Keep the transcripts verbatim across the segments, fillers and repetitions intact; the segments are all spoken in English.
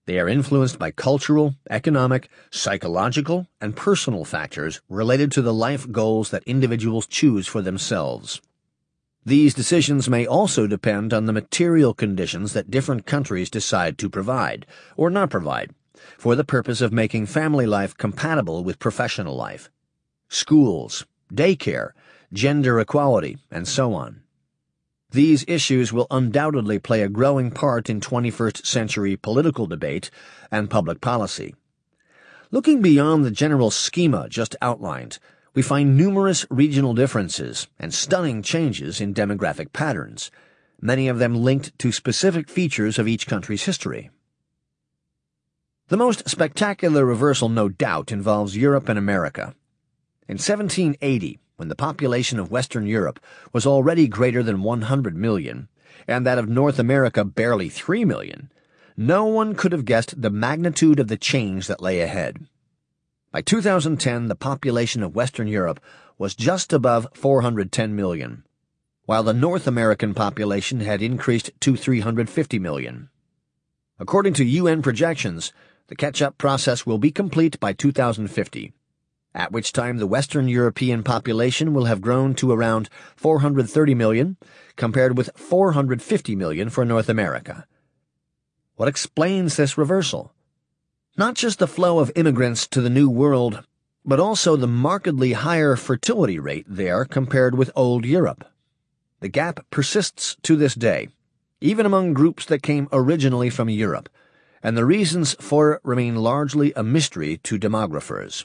They are influenced by cultural, economic, psychological, and personal factors related to the life goals that individuals choose for themselves. These decisions may also depend on the material conditions that different countries decide to provide, or not provide, for the purpose of making family life compatible with professional life. Schools, daycare, gender equality, and so on. These issues will undoubtedly play a growing part in twenty-first century political debate and public policy. Looking beyond the general schema just outlined, we find numerous regional differences and stunning changes in demographic patterns, many of them linked to specific features of each country's history. The most spectacular reversal, no doubt, involves Europe and America. In seventeen eighty, when the population of Western Europe was already greater than one hundred million, and that of North America barely three million, no one could have guessed the magnitude of the change that lay ahead. By two thousand ten, the population of Western Europe was just above four hundred ten million, while the North American population had increased to three hundred fifty million. According to U N projections, the catch-up process will be complete by two thousand fifty. At which time the Western European population will have grown to around four hundred thirty million, compared with four hundred fifty million for North America. What explains this reversal? Not just the flow of immigrants to the New World, but also the markedly higher fertility rate there compared with old Europe. The gap persists to this day, even among groups that came originally from Europe, and the reasons for it remain largely a mystery to demographers.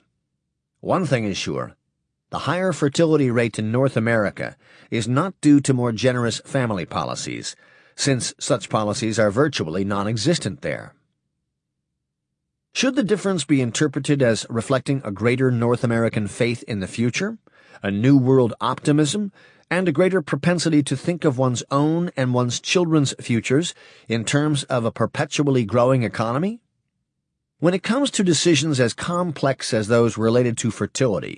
One thing is sure, the higher fertility rate in North America is not due to more generous family policies, since such policies are virtually non-existent there. Should the difference be interpreted as reflecting a greater North American faith in the future, a New World optimism, and a greater propensity to think of one's own and one's children's futures in terms of a perpetually growing economy? When it comes to decisions as complex as those related to fertility,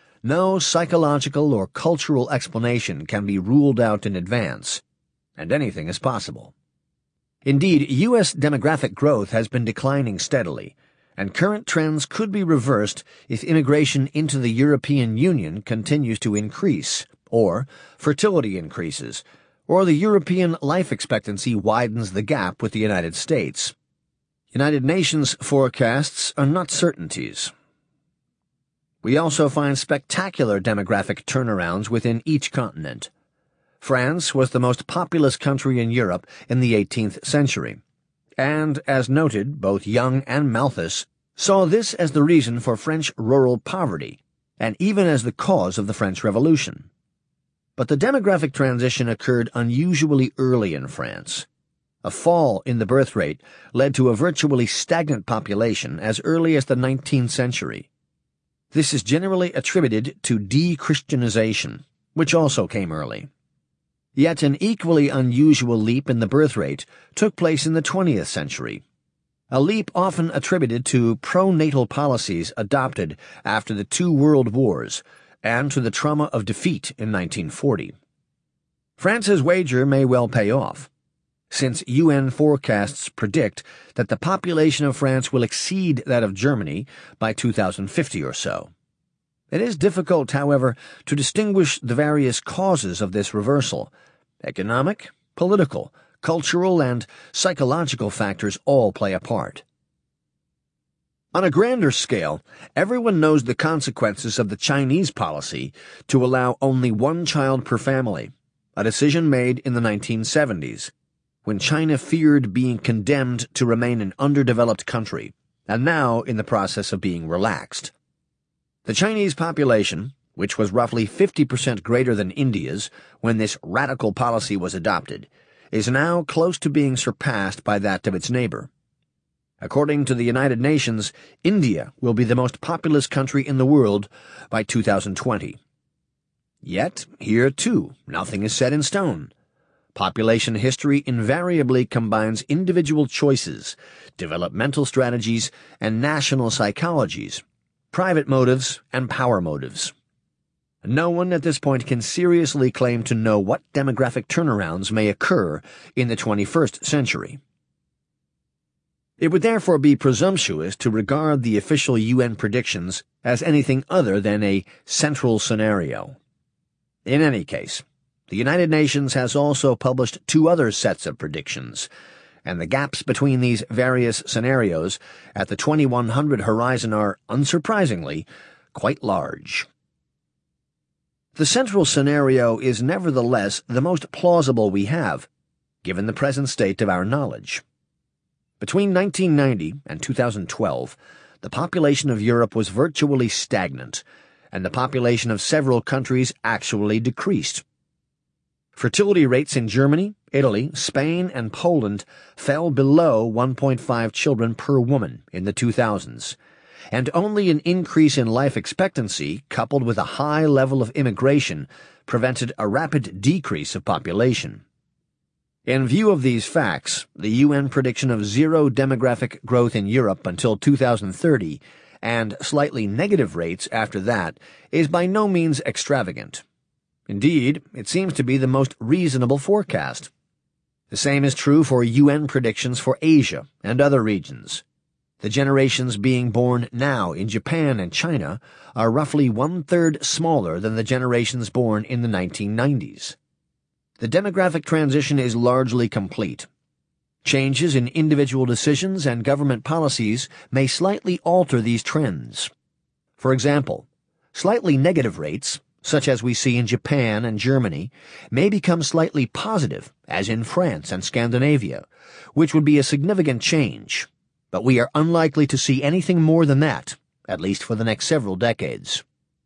no psychological or cultural explanation can be ruled out in advance, and anything is possible. Indeed, U S demographic growth has been declining steadily, and current trends could be reversed if immigration into the European Union continues to increase, or fertility increases, or the European life expectancy widens the gap with the United States. United Nations forecasts are not certainties. We also find spectacular demographic turnarounds within each continent. France was the most populous country in Europe in the eighteenth century, and, as noted, both Young and Malthus saw this as the reason for French rural poverty, and even as the cause of the French Revolution. But the demographic transition occurred unusually early in France. A fall in the birth rate led to a virtually stagnant population as early as the nineteenth century. This is generally attributed to de-Christianization, which also came early. Yet an equally unusual leap in the birth rate took place in the twentieth century, a leap often attributed to pro-natal policies adopted after the two world wars and to the trauma of defeat in nineteen forty. France's wager may well pay off, since U N forecasts predict that the population of France will exceed that of Germany by two thousand fifty or so. It is difficult, however, to distinguish the various causes of this reversal. Economic, political, cultural, and psychological factors all play a part. On a grander scale, everyone knows the consequences of the Chinese policy to allow only one child per family, a decision made in the nineteen seventies. When China feared being condemned to remain an underdeveloped country, and now in the process of being relaxed. The Chinese population, which was roughly fifty percent greater than India's when this radical policy was adopted, is now close to being surpassed by that of its neighbor. According to the United Nations, India will be the most populous country in the world by two thousand twenty. Yet, here too, nothing is set in stone. Population history invariably combines individual choices, developmental strategies, and national psychologies, private motives, and power motives. No one at this point can seriously claim to know what demographic turnarounds may occur in the twenty-first century. It would therefore be presumptuous to regard the official U N predictions as anything other than a central scenario. In any case, the United Nations has also published two other sets of predictions, and the gaps between these various scenarios at the twenty-one hundred horizon are, unsurprisingly, quite large. The central scenario is nevertheless the most plausible we have, given the present state of our knowledge. Between nineteen ninety and two thousand twelve, the population of Europe was virtually stagnant, and the population of several countries actually decreased. Fertility rates in Germany, Italy, Spain, and Poland fell below one point five children per woman in the two thousands, and only an increase in life expectancy coupled with a high level of immigration prevented a rapid decrease of population. In view of these facts, the U N prediction of zero demographic growth in Europe until two thousand thirty and slightly negative rates after that is by no means extravagant. Indeed, it seems to be the most reasonable forecast. The same is true for U N predictions for Asia and other regions. The generations being born now in Japan and China are roughly one-third smaller than the generations born in the nineteen nineties. The demographic transition is largely complete. Changes in individual decisions and government policies may slightly alter these trends. For example, slightly negative rates, such as we see in Japan and Germany, may become slightly positive, as in France and Scandinavia, which would be a significant change, but we are unlikely to see anything more than that, at least for the next several decades.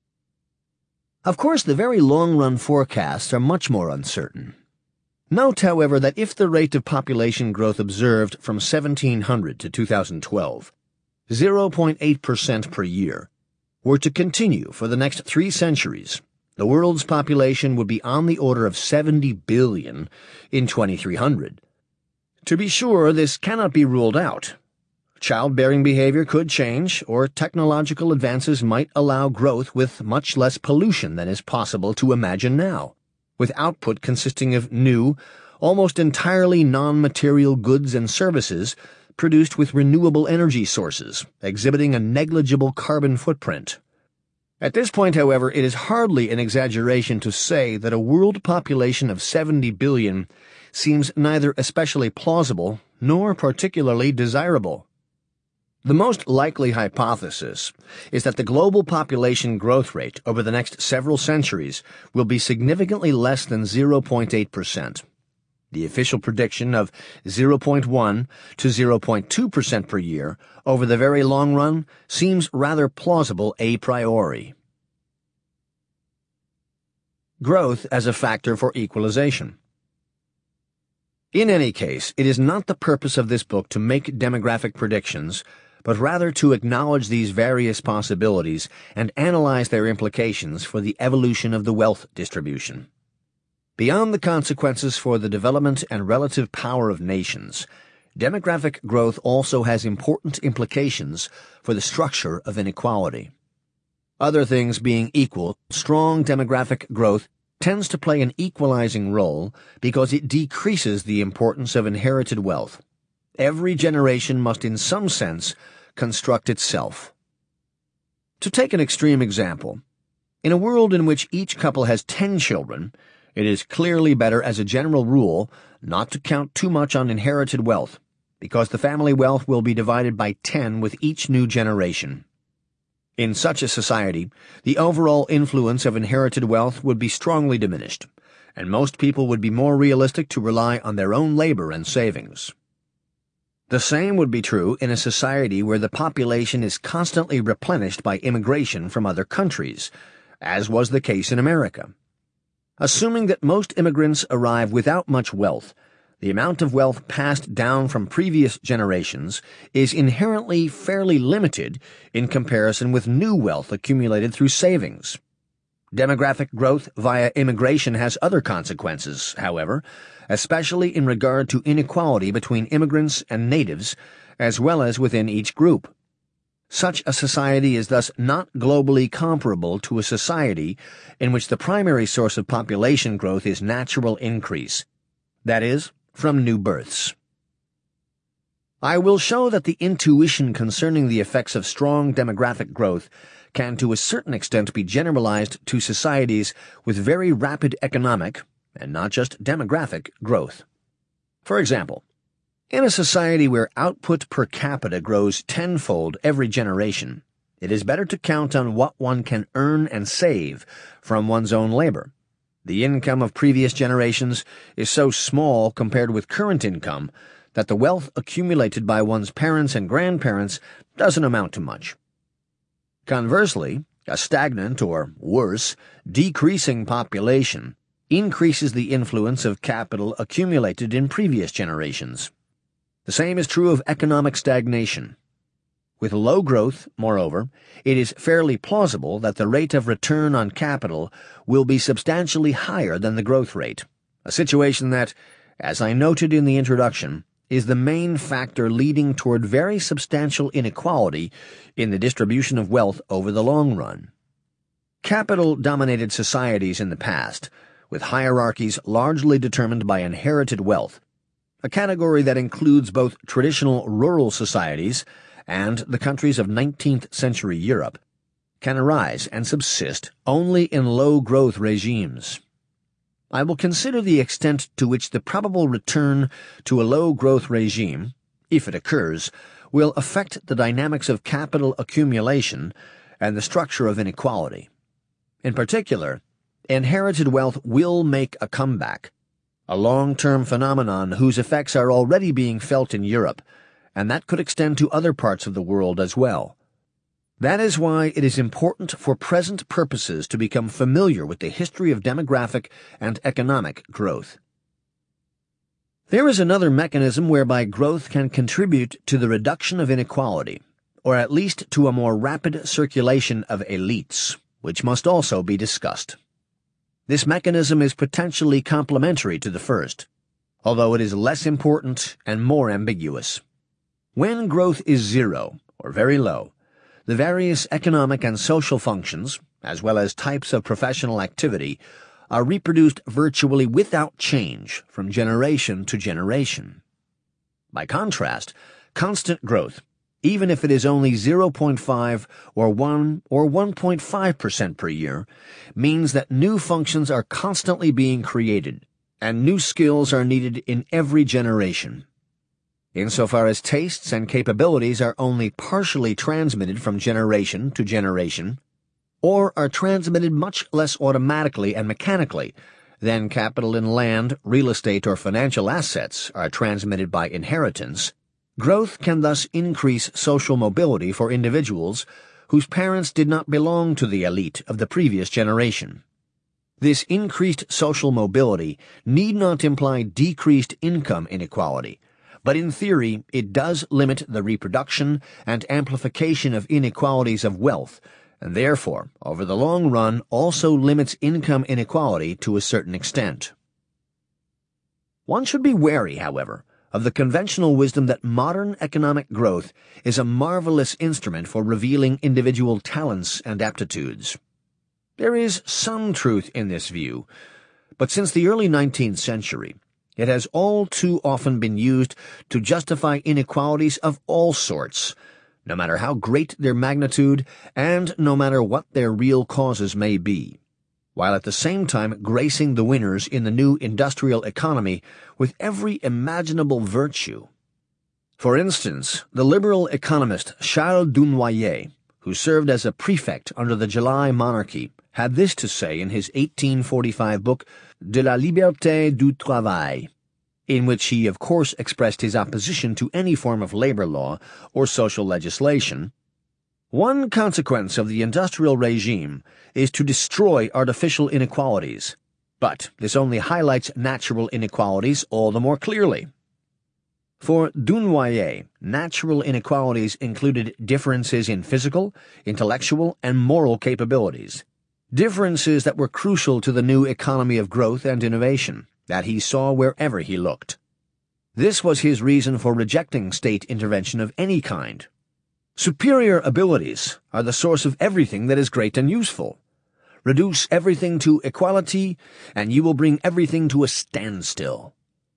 Of course, the very long-run forecasts are much more uncertain. Note, however, that if the rate of population growth observed from seventeen hundred to two thousand twelve, zero point eight percent per year, were to continue for the next three centuries, the world's population would be on the order of seventy billion in twenty-three hundred. To be sure, this cannot be ruled out. Childbearing behavior could change, or technological advances might allow growth with much less pollution than is possible to imagine now, with output consisting of new, almost entirely non-material goods and services produced with renewable energy sources, exhibiting a negligible carbon footprint. At this point, however, it is hardly an exaggeration to say that a world population of seventy billion seems neither especially plausible nor particularly desirable. The most likely hypothesis is that the global population growth rate over the next several centuries will be significantly less than zero point eight percent. The official prediction of zero point one to zero point two percent per year over the very long run seems rather plausible a priori. Growth as a factor for equalization. In any case, it is not the purpose of this book to make demographic predictions, but rather to acknowledge these various possibilities and analyze their implications for the evolution of the wealth distribution. Beyond the consequences for the development and relative power of nations, demographic growth also has important implications for the structure of inequality. Other things being equal, strong demographic growth tends to play an equalizing role because it decreases the importance of inherited wealth. Every generation must in some sense construct itself. To take an extreme example, in a world in which each couple has ten children, it is clearly better as a general rule not to count too much on inherited wealth, because the family wealth will be divided by ten with each new generation. In such a society, the overall influence of inherited wealth would be strongly diminished, and most people would be more realistic to rely on their own labor and savings. The same would be true in a society where the population is constantly replenished by immigration from other countries, as was the case in America. Assuming that most immigrants arrive without much wealth, the amount of wealth passed down from previous generations is inherently fairly limited in comparison with new wealth accumulated through savings. Demographic growth via immigration has other consequences, however, especially in regard to inequality between immigrants and natives, as well as within each group. Such a society is thus not globally comparable to a society in which the primary source of population growth is natural increase, that is, from new births. I will show that the intuition concerning the effects of strong demographic growth can to a certain extent be generalized to societies with very rapid economic, and not just demographic, growth. For example, in a society where output per capita grows tenfold every generation, it is better to count on what one can earn and save from one's own labor. The income of previous generations is so small compared with current income that the wealth accumulated by one's parents and grandparents doesn't amount to much. Conversely, a stagnant or, worse, decreasing population increases the influence of capital accumulated in previous generations. The same is true of economic stagnation. With low growth, moreover, it is fairly plausible that the rate of return on capital will be substantially higher than the growth rate, a situation that, as I noted in the introduction, is the main factor leading toward very substantial inequality in the distribution of wealth over the long run. Capital-dominated societies in the past, with hierarchies largely determined by inherited wealth, a category that includes both traditional rural societies and the countries of nineteenth century Europe, can arise and subsist only in low-growth regimes. I will consider the extent to which the probable return to a low-growth regime, if it occurs, will affect the dynamics of capital accumulation and the structure of inequality. In particular, inherited wealth will make a comeback, a long-term phenomenon whose effects are already being felt in Europe, and that could extend to other parts of the world as well. That is why it is important for present purposes to become familiar with the history of demographic and economic growth. There is another mechanism whereby growth can contribute to the reduction of inequality, or at least to a more rapid circulation of elites, which must also be discussed. This mechanism is potentially complementary to the first, although it is less important and more ambiguous. When growth is zero, or very low, the various economic and social functions, as well as types of professional activity, are reproduced virtually without change from generation to generation. By contrast, constant growth, even if it is only zero point five or one or one point five percent per year, means that new functions are constantly being created, and new skills are needed in every generation. Insofar as tastes and capabilities are only partially transmitted from generation to generation, or are transmitted much less automatically and mechanically than capital in land, real estate, or financial assets are transmitted by inheritance, growth can thus increase social mobility for individuals whose parents did not belong to the elite of the previous generation. This increased social mobility need not imply decreased income inequality, but in theory it does limit the reproduction and amplification of inequalities of wealth, and therefore, over the long run, also limits income inequality to a certain extent. One should be wary, however, of the conventional wisdom that modern economic growth is a marvelous instrument for revealing individual talents and aptitudes. There is some truth in this view, but since the early nineteenth century, it has all too often been used to justify inequalities of all sorts, no matter how great their magnitude and no matter what their real causes may be, while at the same time gracing the winners in the new industrial economy with every imaginable virtue. For instance, the liberal economist Charles Dunoyer, who served as a prefect under the July monarchy, had this to say in his eighteen forty-five book De la Liberté du Travail, in which he of course expressed his opposition to any form of labor law or social legislation. One consequence of the industrial regime is to destroy artificial inequalities, but this only highlights natural inequalities all the more clearly. For Dunoyer, natural inequalities included differences in physical, intellectual, and moral capabilities, differences that were crucial to the new economy of growth and innovation that he saw wherever he looked. This was his reason for rejecting state intervention of any kind. Superior abilities are the source of everything that is great and useful. Reduce everything to equality, and you will bring everything to a standstill.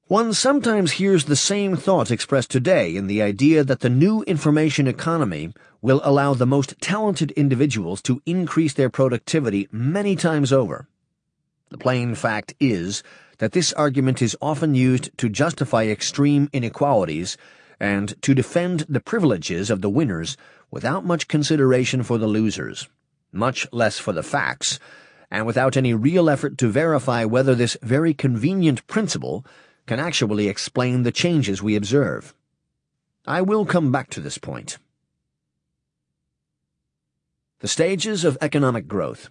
One sometimes hears the same thought expressed today in the idea that the new information economy will allow the most talented individuals to increase their productivity many times over. The plain fact is that this argument is often used to justify extreme inequalities and to defend the privileges of the winners without much consideration for the losers, much less for the facts, and without any real effort to verify whether this very convenient principle can actually explain the changes we observe. I will come back to this point. The stages of economic growth.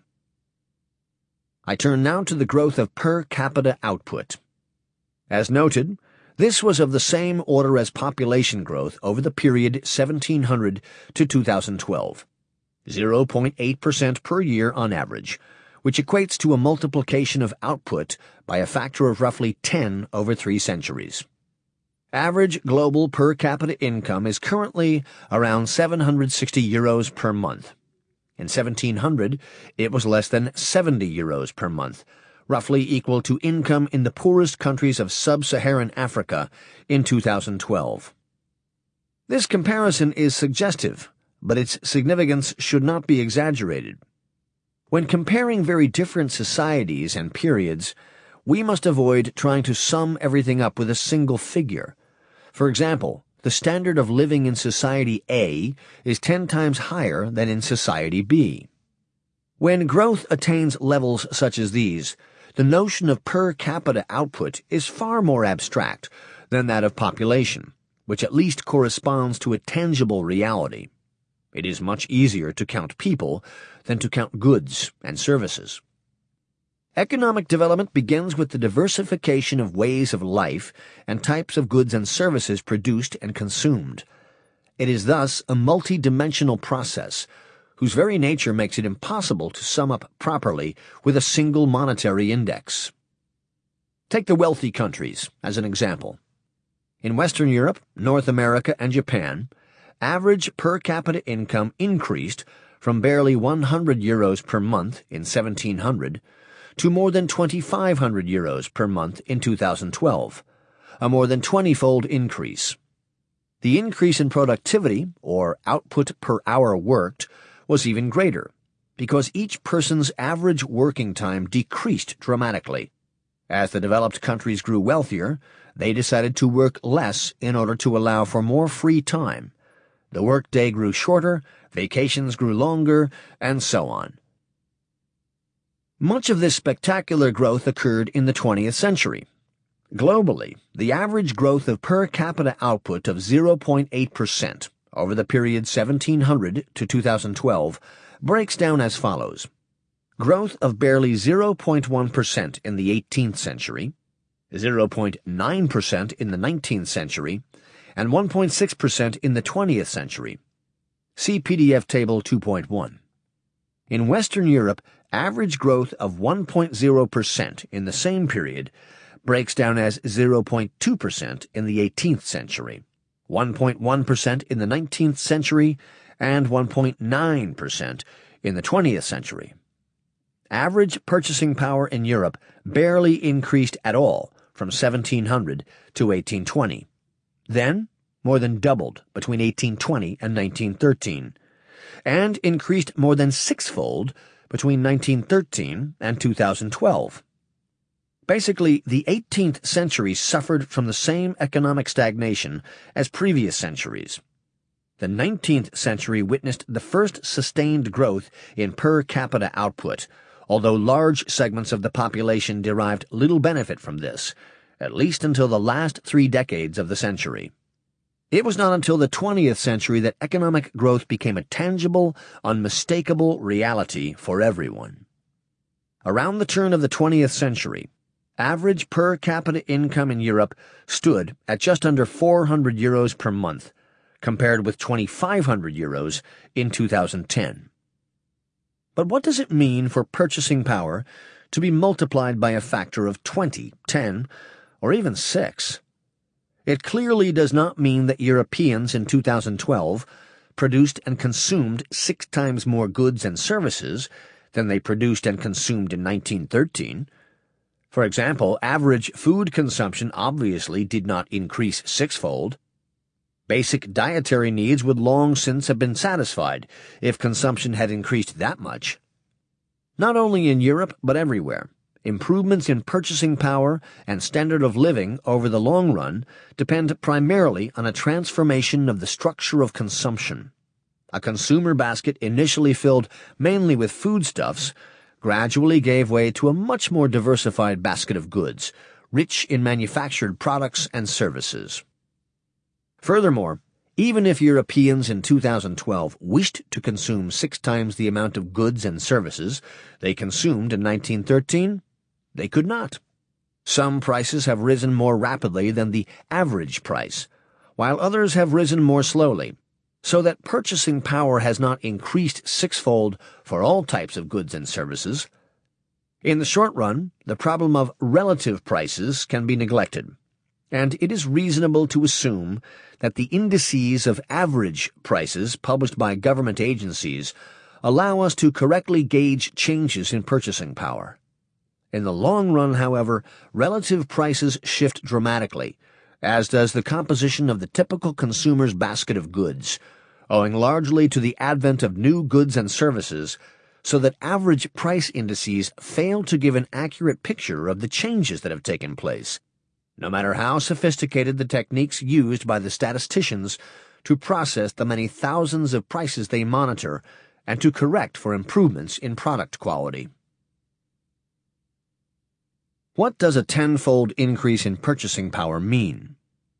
I turn now to the growth of per capita output. As noted, this was of the same order as population growth over the period seventeen hundred to two thousand twelve, zero point eight percent per year on average, which equates to a multiplication of output by a factor of roughly ten over three centuries. Average global per capita income is currently around seven hundred sixty euros per month. In seventeen hundred, it was less than seventy euros per month, roughly equal to income in the poorest countries of sub-Saharan Africa in two thousand twelve. This comparison is suggestive, but its significance should not be exaggerated. When comparing very different societies and periods, we must avoid trying to sum everything up with a single figure. For example, the standard of living in Society A is ten times higher than in Society B. When growth attains levels such as these, the notion of per capita output is far more abstract than that of population, which at least corresponds to a tangible reality. It is much easier to count people than to count goods and services. Economic development begins with the diversification of ways of life and types of goods and services produced and consumed. It is thus a multi-dimensional process, whose very nature makes it impossible to sum up properly with a single monetary index. Take the wealthy countries as an example. In Western Europe, North America, and Japan, average per capita income increased from barely one hundred euros per month in seventeen hundred to more than twenty-five hundred euros per month in two thousand twelve, a more than twenty-fold increase. The increase in productivity, or output per hour worked, was even greater, because each person's average working time decreased dramatically. As the developed countries grew wealthier, they decided to work less in order to allow for more free time. The workday grew shorter, vacations grew longer, and so on. Much of this spectacular growth occurred in the twentieth century. Globally, the average growth of per capita output of zero point eight percent over the period seventeen hundred to two thousand twelve breaks down as follows. Growth of barely zero point one percent in the eighteenth century, zero point nine percent in the nineteenth century, and one point six percent in the twentieth century. See P D F Table two point one. In Western Europe, average growth of one point zero percent in the same period breaks down as zero point two percent in the eighteenth century, one point one percent in the nineteenth century, and one point nine percent in the twentieth century. Average purchasing power in Europe barely increased at all from seventeen hundred to eighteen twenty. Then, more than doubled between eighteen twenty and nineteen thirteen, and increased more than sixfold between nineteen thirteen and two thousand twelve. Basically, the eighteenth century suffered from the same economic stagnation as previous centuries. The nineteenth century witnessed the first sustained growth in per capita output, although large segments of the population derived little benefit from this, at least until the last three decades of the century. It was not until the twentieth century that economic growth became a tangible, unmistakable reality for everyone. Around the turn of the twentieth century, average per capita income in Europe stood at just under four hundred euros per month, compared with twenty-five hundred euros in two thousand ten. But what does it mean for purchasing power to be multiplied by a factor of twenty, ten, or even six? It clearly does not mean that Europeans in two thousand twelve produced and consumed six times more goods and services than they produced and consumed in nineteen thirteen. For example, average food consumption obviously did not increase sixfold. Basic dietary needs would long since have been satisfied if consumption had increased that much. Not only in Europe, but everywhere, improvements in purchasing power and standard of living over the long run depend primarily on a transformation of the structure of consumption. A consumer basket initially filled mainly with foodstuffs gradually gave way to a much more diversified basket of goods, rich in manufactured products and services. Furthermore, even if Europeans in two thousand twelve wished to consume six times the amount of goods and services they consumed in nineteen thirteen, they could not. Some prices have risen more rapidly than the average price, while others have risen more slowly, so that purchasing power has not increased sixfold for all types of goods and services. In the short run, the problem of relative prices can be neglected, and it is reasonable to assume that the indices of average prices published by government agencies allow us to correctly gauge changes in purchasing power. In the long run, however, relative prices shift dramatically, as does the composition of the typical consumer's basket of goods, owing largely to the advent of new goods and services, so that average price indices fail to give an accurate picture of the changes that have taken place, no matter how sophisticated the techniques used by the statisticians to process the many thousands of prices they monitor and to correct for improvements in product quality. What does a tenfold increase in purchasing power mean?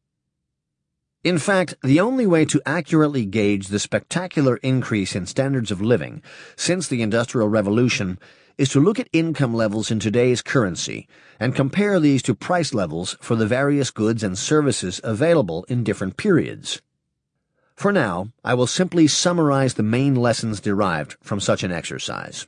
In fact, the only way to accurately gauge the spectacular increase in standards of living since the Industrial Revolution is to look at income levels in today's currency and compare these to price levels for the various goods and services available in different periods. For now, I will simply summarize the main lessons derived from such an exercise.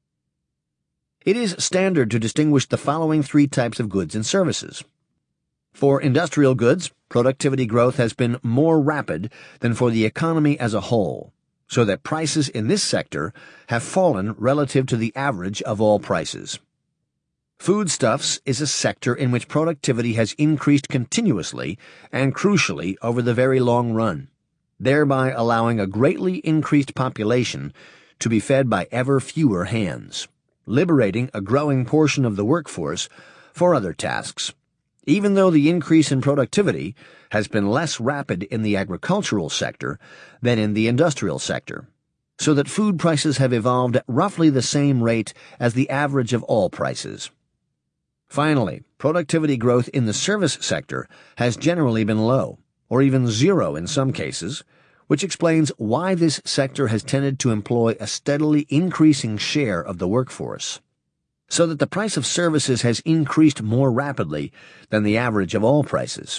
It is standard to distinguish the following three types of goods and services. For industrial goods, productivity growth has been more rapid than for the economy as a whole, so that prices in this sector have fallen relative to the average of all prices. Foodstuffs is a sector in which productivity has increased continuously and crucially over the very long run, thereby allowing a greatly increased population to be fed by ever fewer hands, liberating a growing portion of the workforce for other tasks, even though the increase in productivity has been less rapid in the agricultural sector than in the industrial sector, so that food prices have evolved at roughly the same rate as the average of all prices. Finally, productivity growth in the service sector has generally been low, or even zero in some cases, which explains why this sector has tended to employ a steadily increasing share of the workforce, so that the price of services has increased more rapidly than the average of all prices.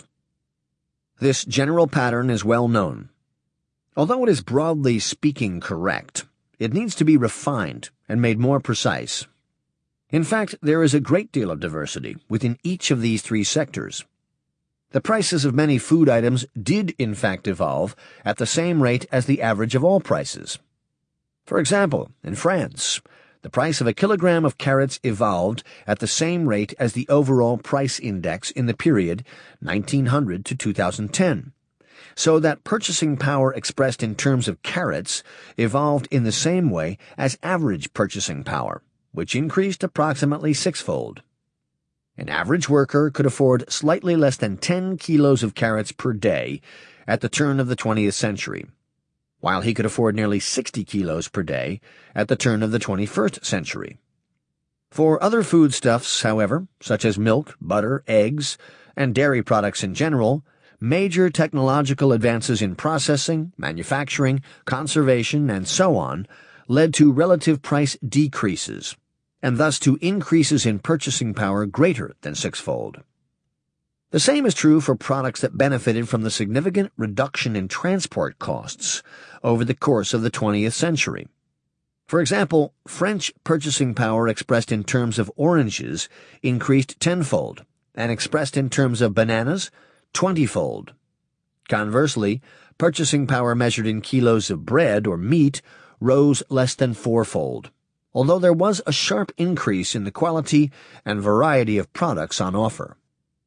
This general pattern is well known. Although it is broadly speaking correct, it needs to be refined and made more precise. In fact, there is a great deal of diversity within each of these three sectors. The prices of many food items did in fact evolve at the same rate as the average of all prices. For example, in France, the price of a kilogram of carrots evolved at the same rate as the overall price index in the period nineteen hundred to two thousand ten, so that purchasing power expressed in terms of carrots evolved in the same way as average purchasing power, which increased approximately sixfold. An average worker could afford slightly less than ten kilos of carrots per day at the turn of the twentieth century, while he could afford nearly sixty kilos per day at the turn of the twenty-first century. For other foodstuffs, however, such as milk, butter, eggs, and dairy products in general, major technological advances in processing, manufacturing, conservation, and so on led to relative price decreases, and thus to increases in purchasing power greater than sixfold. The same is true for products that benefited from the significant reduction in transport costs over the course of the twentieth century. For example, French purchasing power expressed in terms of oranges increased tenfold, and expressed in terms of bananas, twentyfold. Conversely, purchasing power measured in kilos of bread or meat rose less than fourfold, although there was a sharp increase in the quality and variety of products on offer.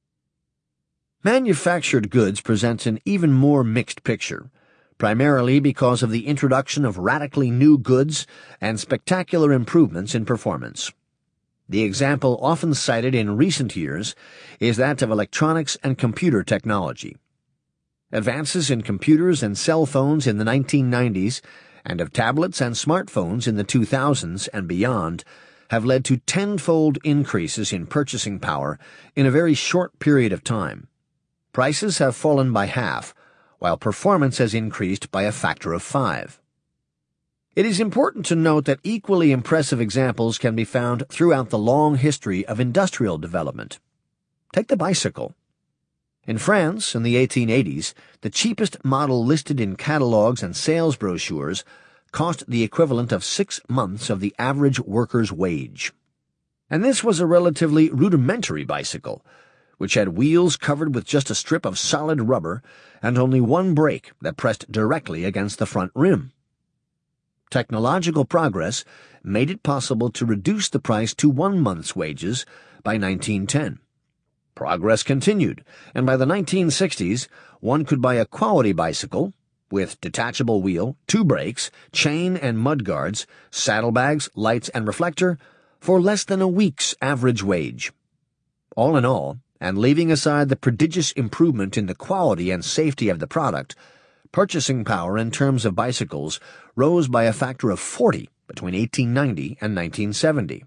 Manufactured goods present an even more mixed picture, primarily because of the introduction of radically new goods and spectacular improvements in performance. The example often cited in recent years is that of electronics and computer technology. Advances in computers and cell phones in the nineteen nineties and of tablets and smartphones in the two thousands and beyond have led to tenfold increases in purchasing power in a very short period of time. Prices have fallen by half, while performance has increased by a factor of five. It is important to note that equally impressive examples can be found throughout the long history of industrial development. Take the bicycle. In France, in the eighteen eighties, the cheapest model listed in catalogs and sales brochures cost the equivalent of six months of the average worker's wage. And this was a relatively rudimentary bicycle, which had wheels covered with just a strip of solid rubber and only one brake that pressed directly against the front rim. Technological progress made it possible to reduce the price to one month's wages by nineteen ten. Progress continued, and by the nineteen sixties, one could buy a quality bicycle with detachable wheel, two brakes, chain and mudguards, saddlebags, lights, and reflector for less than a week's average wage. All in all, and leaving aside the prodigious improvement in the quality and safety of the product, purchasing power in terms of bicycles rose by a factor of forty between eighteen ninety and nineteen seventy.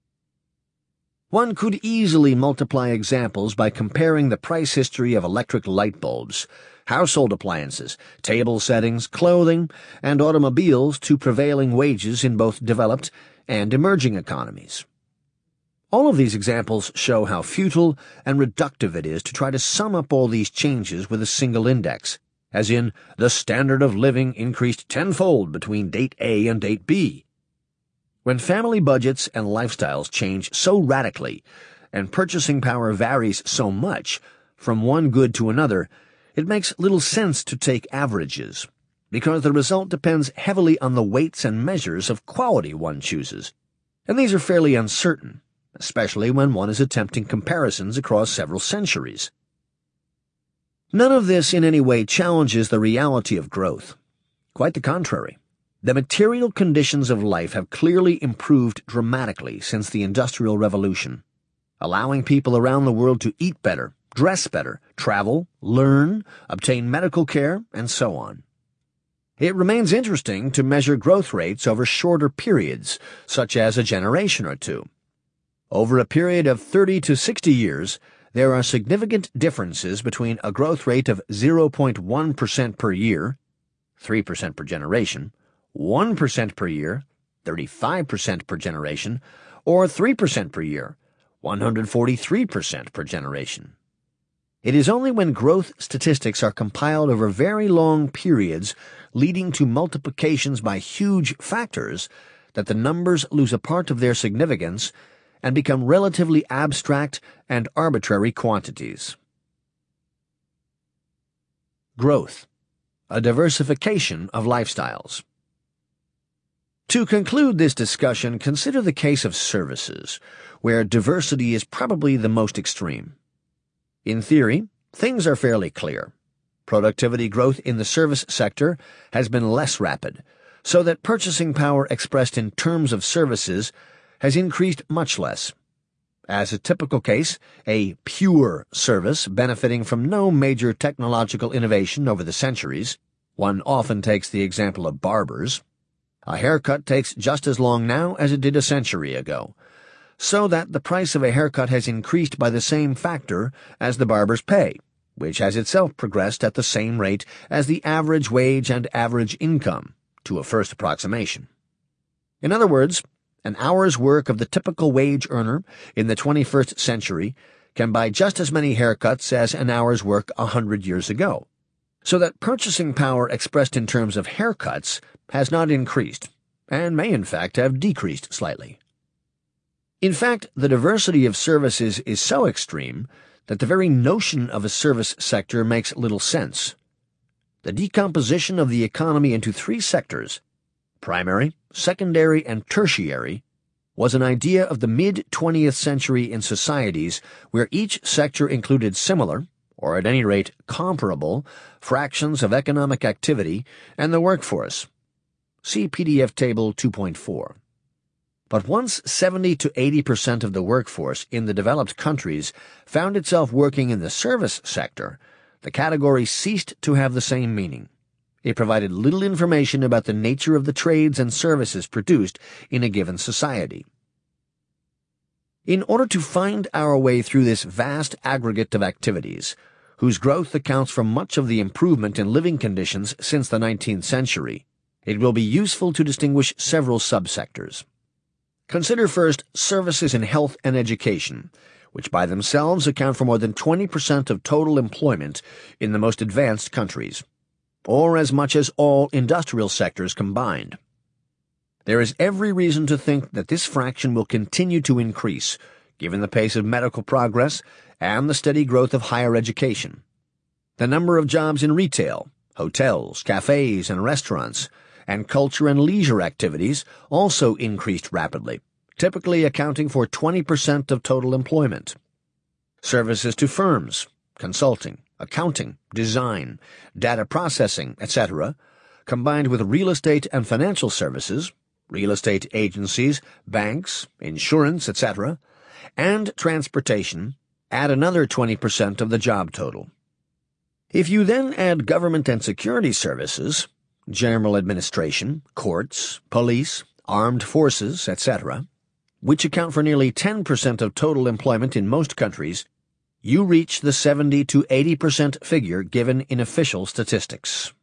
One could easily multiply examples by comparing the price history of electric light bulbs, household appliances, table settings, clothing, and automobiles to prevailing wages in both developed and emerging economies. All of these examples show how futile and reductive it is to try to sum up all these changes with a single index, as in the standard of living increased tenfold between date A and date B. When family budgets and lifestyles change so radically, and purchasing power varies so much from one good to another, it makes little sense to take averages, because the result depends heavily on the weights and measures of quality one chooses, and these are fairly uncertain, especially when one is attempting comparisons across several centuries. None of this in any way challenges the reality of growth. Quite the contrary. The material conditions of life have clearly improved dramatically since the Industrial Revolution, allowing people around the world to eat better, dress better, travel, learn, obtain medical care, and so on. It remains interesting to measure growth rates over shorter periods, such as a generation or two. Over a period of thirty to sixty years, there are significant differences between a growth rate of zero point one percent per year, three percent per generation, one percent per year, thirty-five percent per generation, or three percent per year, one hundred forty-three percent per generation. It is only when growth statistics are compiled over very long periods leading to multiplications by huge factors that the numbers lose a part of their significance and become relatively abstract and arbitrary quantities. Growth, a diversification of lifestyles. To conclude this discussion, consider the case of services, where diversity is probably the most extreme. In theory, things are fairly clear. Productivity growth in the service sector has been less rapid, so that purchasing power expressed in terms of services has increased much less. As a typical case, a pure service benefiting from no major technological innovation over the centuries, one often takes the example of barbers. A haircut takes just as long now as it did a century ago, so that the price of a haircut has increased by the same factor as the barber's pay, which has itself progressed at the same rate as the average wage and average income, to a first approximation. In other words, an hour's work of the typical wage earner in the twenty-first century can buy just as many haircuts as an hour's work a hundred years ago, so that purchasing power expressed in terms of haircuts has not increased, and may in fact have decreased slightly. In fact, the diversity of services is so extreme that the very notion of a service sector makes little sense. The decomposition of the economy into three sectors, primary, secondary, and tertiary, was an idea of the mid-twentieth century in societies where each sector included similar, or at any rate comparable, fractions of economic activity and the workforce. See P D F Table two point four. But once seventy to eighty percent of the workforce in the developed countries found itself working in the service sector, the category ceased to have the same meaning. It provided little information about the nature of the trades and services produced in a given society. In order to find our way through this vast aggregate of activities, whose growth accounts for much of the improvement in living conditions since the nineteenth century, it will be useful to distinguish several subsectors. Consider first services in health and education, which by themselves account for more than twenty percent of total employment in the most advanced countries, or as much as all industrial sectors combined. There is every reason to think that this fraction will continue to increase, given the pace of medical progress and the steady growth of higher education. The number of jobs in retail, hotels, cafes, and restaurants, and culture and leisure activities also increased rapidly, typically accounting for twenty percent of total employment. Services to firms, consulting, accounting, design, data processing, et cetera, combined with real estate and financial services, real estate agencies, banks, insurance, et cetera, and transportation, add another twenty percent of the job total. If you then add government and security services, general administration, courts, police, armed forces, et cetera, which account for nearly ten percent of total employment in most countries, you reach the seventy to eighty percent figure given in official statistics.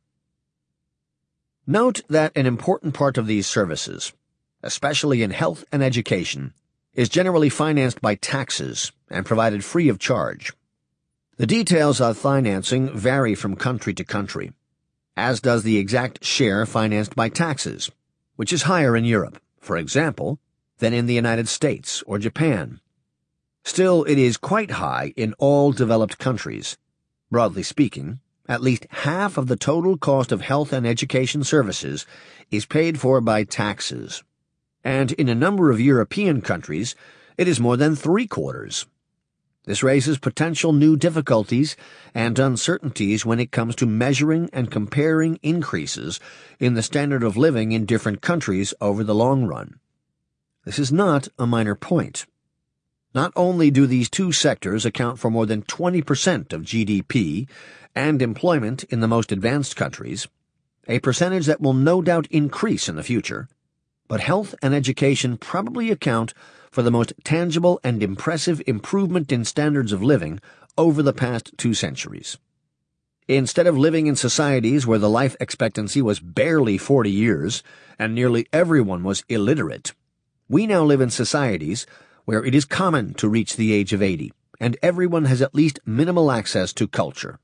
Note that an important part of these services, especially in health and education, is generally financed by taxes and provided free of charge. The details of financing vary from country to country, as does the exact share financed by taxes, which is higher in Europe, for example, than in the United States or Japan. Still, it is quite high in all developed countries. Broadly speaking, at least half of the total cost of health and education services is paid for by taxes, and in a number of European countries, it is more than three-quarters. This raises potential new difficulties and uncertainties when it comes to measuring and comparing increases in the standard of living in different countries over the long run. This is not a minor point. Not only do these two sectors account for more than twenty percent of G D P and employment in the most advanced countries, a percentage that will no doubt increase in the future, but health and education probably account for the most tangible and impressive improvement in standards of living over the past two centuries. Instead of living in societies where the life expectancy was barely forty years and nearly everyone was illiterate, we now live in societies where it is common to reach the age of eighty, and everyone has at least minimal access to culture.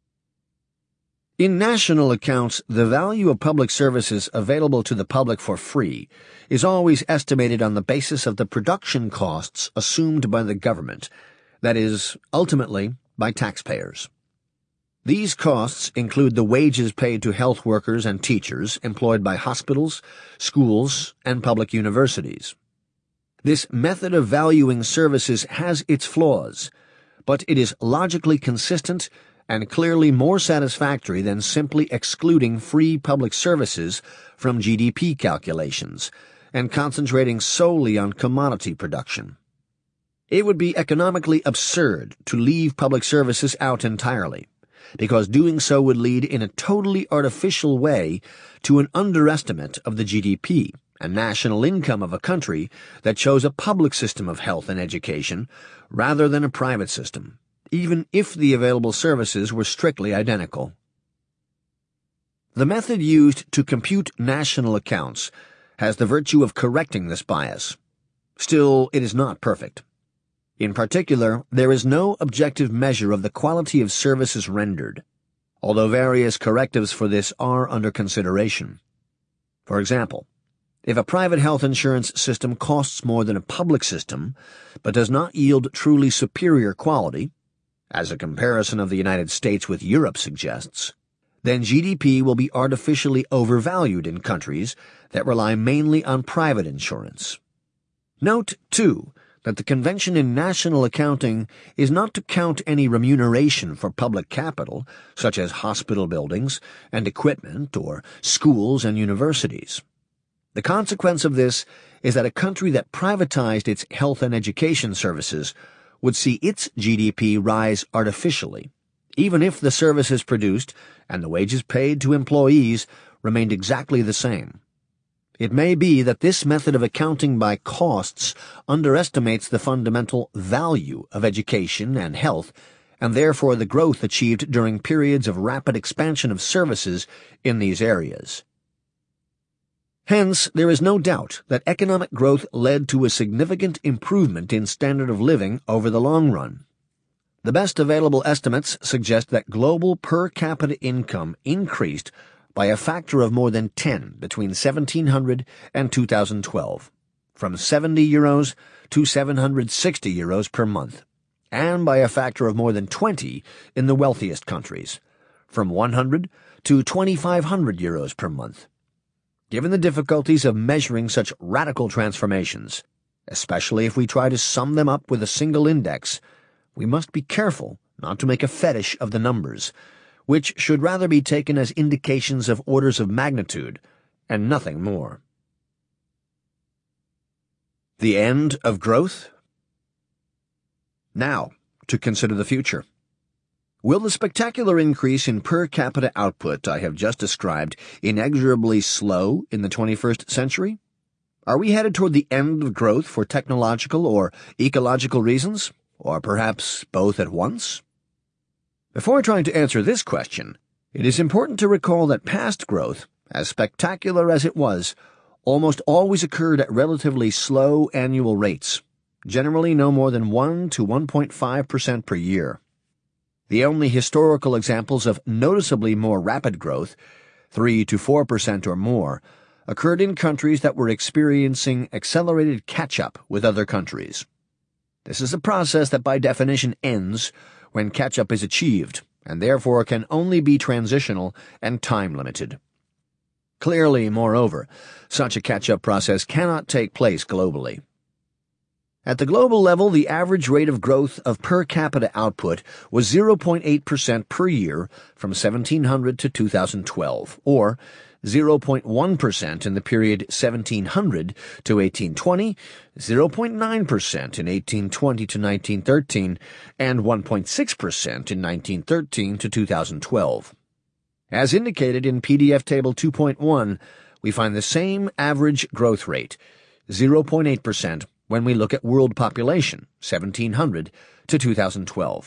In national accounts, the value of public services available to the public for free is always estimated on the basis of the production costs assumed by the government, that is, ultimately, by taxpayers. These costs include the wages paid to health workers and teachers employed by hospitals, schools, and public universities. This method of valuing services has its flaws, but it is logically consistent and clearly more satisfactory than simply excluding free public services from G D P calculations and concentrating solely on commodity production. It would be economically absurd to leave public services out entirely, because doing so would lead in a totally artificial way to an underestimate of the G D P and national income of a country that chose a public system of health and education rather than a private system, even if the available services were strictly identical. The method used to compute national accounts has the virtue of correcting this bias. Still, it is not perfect. In particular, there is no objective measure of the quality of services rendered, although various correctives for this are under consideration. For example, if a private health insurance system costs more than a public system, but does not yield truly superior quality, as a comparison of the United States with Europe suggests, then G D P will be artificially overvalued in countries that rely mainly on private insurance. Note, too, that the convention in national accounting is not to count any remuneration for public capital, such as hospital buildings and equipment or schools and universities. The consequence of this is that a country that privatized its health and education services would see its G D P rise artificially, even if the services produced and the wages paid to employees remained exactly the same. It may be that this method of accounting by costs underestimates the fundamental value of education and health, and therefore the growth achieved during periods of rapid expansion of services in these areas. Hence, there is no doubt that economic growth led to a significant improvement in standard of living over the long run. The best available estimates suggest that global per capita income increased by a factor of more than ten between seventeen hundred and two thousand twelve, from seventy euros to seven hundred sixty euros per month, and by a factor of more than twenty in the wealthiest countries, from one hundred to twenty-five hundred euros per month. Given the difficulties of measuring such radical transformations, especially if we try to sum them up with a single index, we must be careful not to make a fetish of the numbers, which should rather be taken as indications of orders of magnitude, and nothing more. The end of growth? Now, to consider the future. Will the spectacular increase in per capita output I have just described inexorably slow in the twenty-first century? Are we headed toward the end of growth for technological or ecological reasons, or perhaps both at once? Before trying to answer this question, it is important to recall that past growth, as spectacular as it was, almost always occurred at relatively slow annual rates, generally no more than one to one point five percent per year. The only historical examples of noticeably more rapid growth, three to four percent or more, occurred in countries that were experiencing accelerated catch-up with other countries. This is a process that by definition ends when catch-up is achieved, and therefore can only be transitional and time-limited. Clearly, moreover, such a catch-up process cannot take place globally. At the global level, the average rate of growth of per capita output was zero point eight percent per year from seventeen hundred to two thousand twelve, or zero point one percent in the period seventeen hundred to eighteen twenty, zero point nine percent in eighteen twenty to nineteen thirteen, and one point six percent in nineteen thirteen to two thousand twelve. As indicated in P D F Table two point one, we find the same average growth rate, zero point eight percent, when we look at world population, seventeen hundred to two thousand twelve.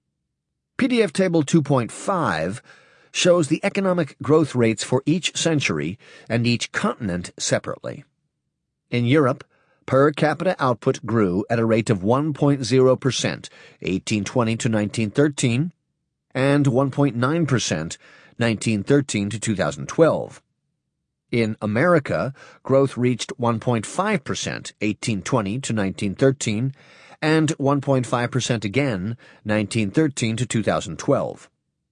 P D F Table two point five shows the economic growth rates for each century and each continent separately. In Europe, per capita output grew at a rate of one point zero percent, eighteen twenty to nineteen thirteen, and one point nine percent, nineteen thirteen to two thousand twelve. In America, growth reached one point five percent, eighteen twenty to nineteen thirteen, and one point five percent again, nineteen thirteen to two thousand twelve.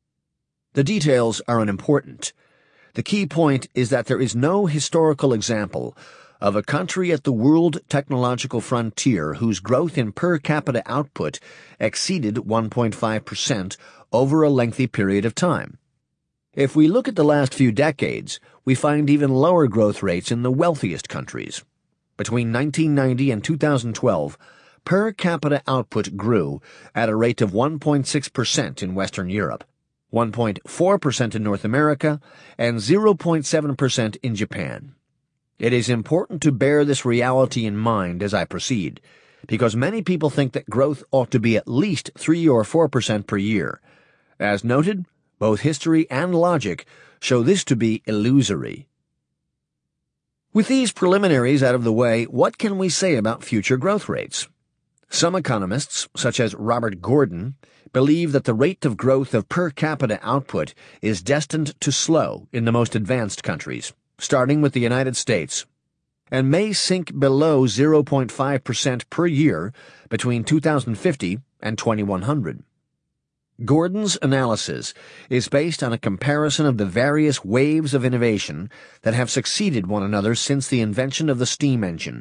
The details are unimportant. The key point is that there is no historical example of a country at the world technological frontier whose growth in per capita output exceeded one point five percent over a lengthy period of time. If we look at the last few decades, we find even lower growth rates in the wealthiest countries. Between nineteen ninety and two thousand twelve, per capita output grew at a rate of one point six percent in Western Europe, one point four percent in North America, and zero point seven percent in Japan. It is important to bear this reality in mind as I proceed, because many people think that growth ought to be at least three or four percent per year. As noted, both history and logic show this to be illusory. With these preliminaries out of the way, what can we say about future growth rates? Some economists, such as Robert Gordon, believe that the rate of growth of per capita output is destined to slow in the most advanced countries, starting with the United States, and may sink below zero point five percent per year between two thousand fifty and twenty-one hundred. Gordon's analysis is based on a comparison of the various waves of innovation that have succeeded one another since the invention of the steam engine,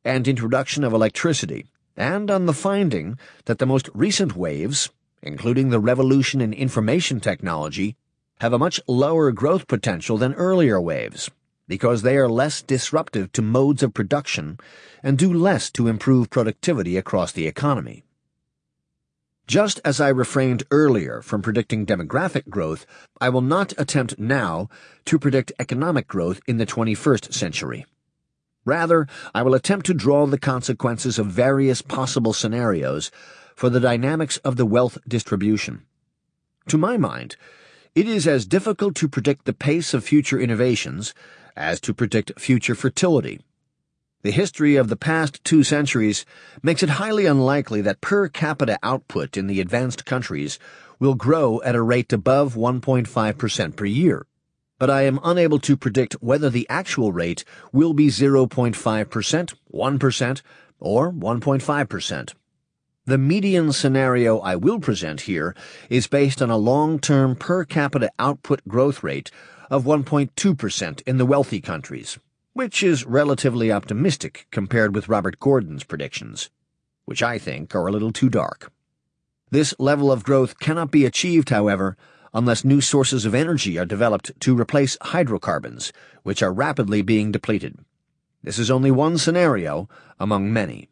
and introduction of electricity, and on the finding that the most recent waves, including the revolution in information technology, have a much lower growth potential than earlier waves, because they are less disruptive to modes of production and do less to improve productivity across the economy. Just as I refrained earlier from predicting demographic growth, I will not attempt now to predict economic growth in the twenty-first century. Rather, I will attempt to draw the consequences of various possible scenarios for the dynamics of the wealth distribution. To my mind, it is as difficult to predict the pace of future innovations as to predict future fertility. The history of the past two centuries makes it highly unlikely that per capita output in the advanced countries will grow at a rate above one point five percent per year, but I am unable to predict whether the actual rate will be zero point five percent, one percent, or one point five percent. The median scenario I will present here is based on a long-term per capita output growth rate of one point two percent in the wealthy countries, which is relatively optimistic compared with Robert Gordon's predictions, which I think are a little too dark. This level of growth cannot be achieved, however, unless new sources of energy are developed to replace hydrocarbons, which are rapidly being depleted. This is only one scenario among many.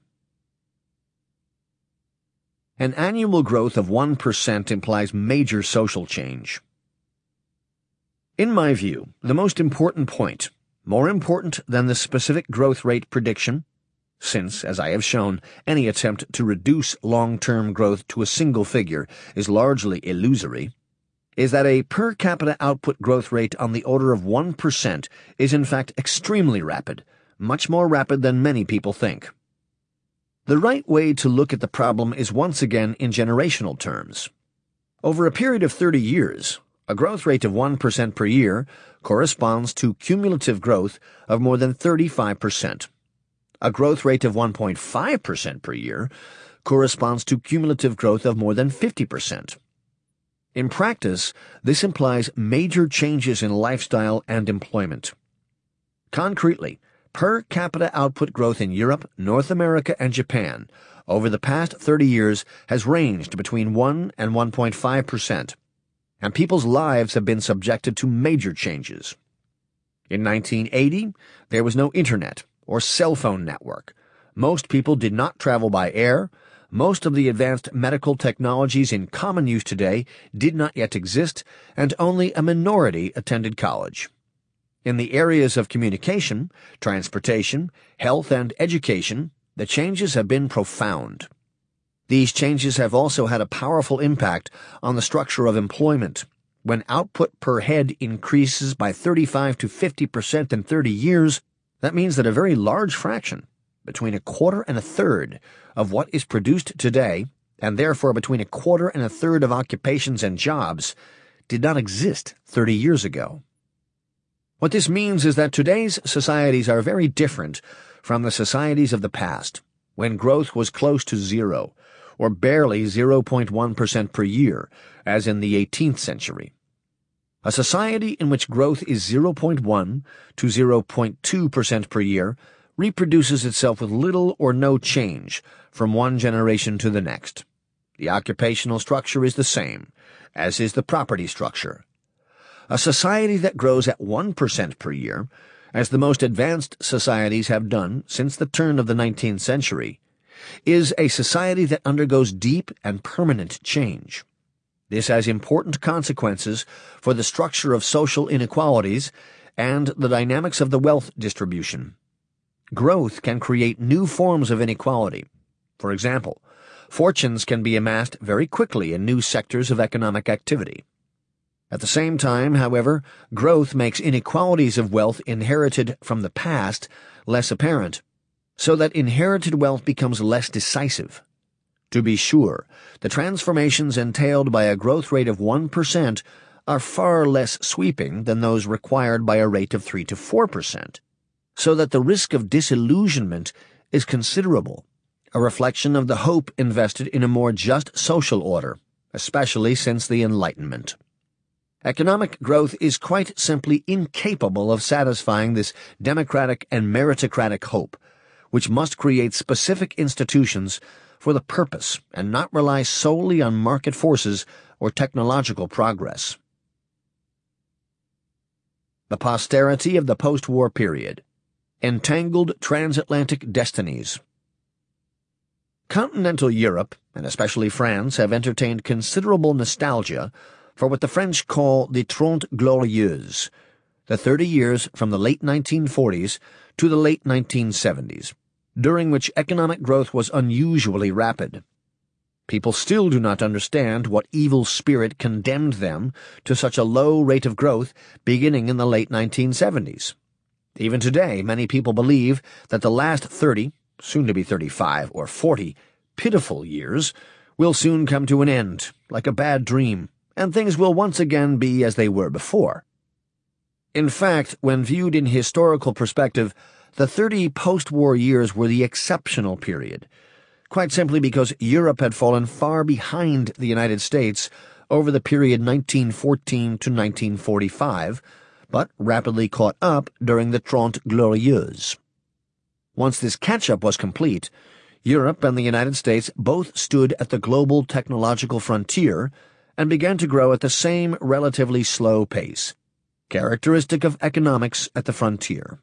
An annual growth of one percent implies major social change. In my view, the most important point, more important than the specific growth rate prediction, since, as I have shown, any attempt to reduce long-term growth to a single figure is largely illusory, is that a per capita output growth rate on the order of one percent is in fact extremely rapid, much more rapid than many people think. The right way to look at the problem is once again in generational terms. Over a period of thirty years, a growth rate of one percent per year corresponds to cumulative growth of more than thirty-five percent. A growth rate of one point five percent per year corresponds to cumulative growth of more than fifty percent. In practice, this implies major changes in lifestyle and employment. Concretely, per capita output growth in Europe, North America, and Japan over the past thirty years has ranged between one and one point five percent. And people's lives have been subjected to major changes. In nineteen eighty, there was no internet or cell phone network. Most people did not travel by air. Most of the advanced medical technologies in common use today did not yet exist, and only a minority attended college. In the areas of communication, transportation, health, and education, the changes have been profound. These changes have also had a powerful impact on the structure of employment. When output per head increases by thirty-five to fifty percent in thirty years, that means that a very large fraction, between a quarter and a third, of what is produced today, and therefore between a quarter and a third of occupations and jobs, did not exist thirty years ago. What this means is that today's societies are very different from the societies of the past, when growth was close to zero, or barely zero point one percent per year, as in the eighteenth century. A society in which growth is zero point one to zero point two percent per year reproduces itself with little or no change from one generation to the next. The occupational structure is the same, as is the property structure. A society that grows at one percent per year, as the most advanced societies have done since the turn of the nineteenth century, is a society that undergoes deep and permanent change. This has important consequences for the structure of social inequalities and the dynamics of the wealth distribution. Growth can create new forms of inequality. For example, fortunes can be amassed very quickly in new sectors of economic activity. At the same time, however, growth makes inequalities of wealth inherited from the past less apparent, so that inherited wealth becomes less decisive. To be sure, the transformations entailed by a growth rate of one percent are far less sweeping than those required by a rate of three to four percent, so that the risk of disillusionment is considerable, a reflection of the hope invested in a more just social order, especially since the Enlightenment. Economic growth is quite simply incapable of satisfying this democratic and meritocratic hope, which must create specific institutions for the purpose and not rely solely on market forces or technological progress. The posterity of the post-war period. Entangled transatlantic destinies. Continental Europe, and especially France, have entertained considerable nostalgia for what the French call the Trente Glorieuses, the thirty years from the late nineteen forties to the late nineteen seventies, during which economic growth was unusually rapid. People still do not understand what evil spirit condemned them to such a low rate of growth beginning in the late nineteen seventies. Even today, many people believe that the last thirty, soon to be thirty-five or forty, pitiful years will soon come to an end, like a bad dream, and things will once again be as they were before. In fact, when viewed in historical perspective, the thirty post-war years were the exceptional period, quite simply because Europe had fallen far behind the United States over the period nineteen fourteen to nineteen forty-five, but rapidly caught up during the Trente Glorieuses. Once this catch-up was complete, Europe and the United States both stood at the global technological frontier and began to grow at the same relatively slow pace, characteristic of economics at the frontier.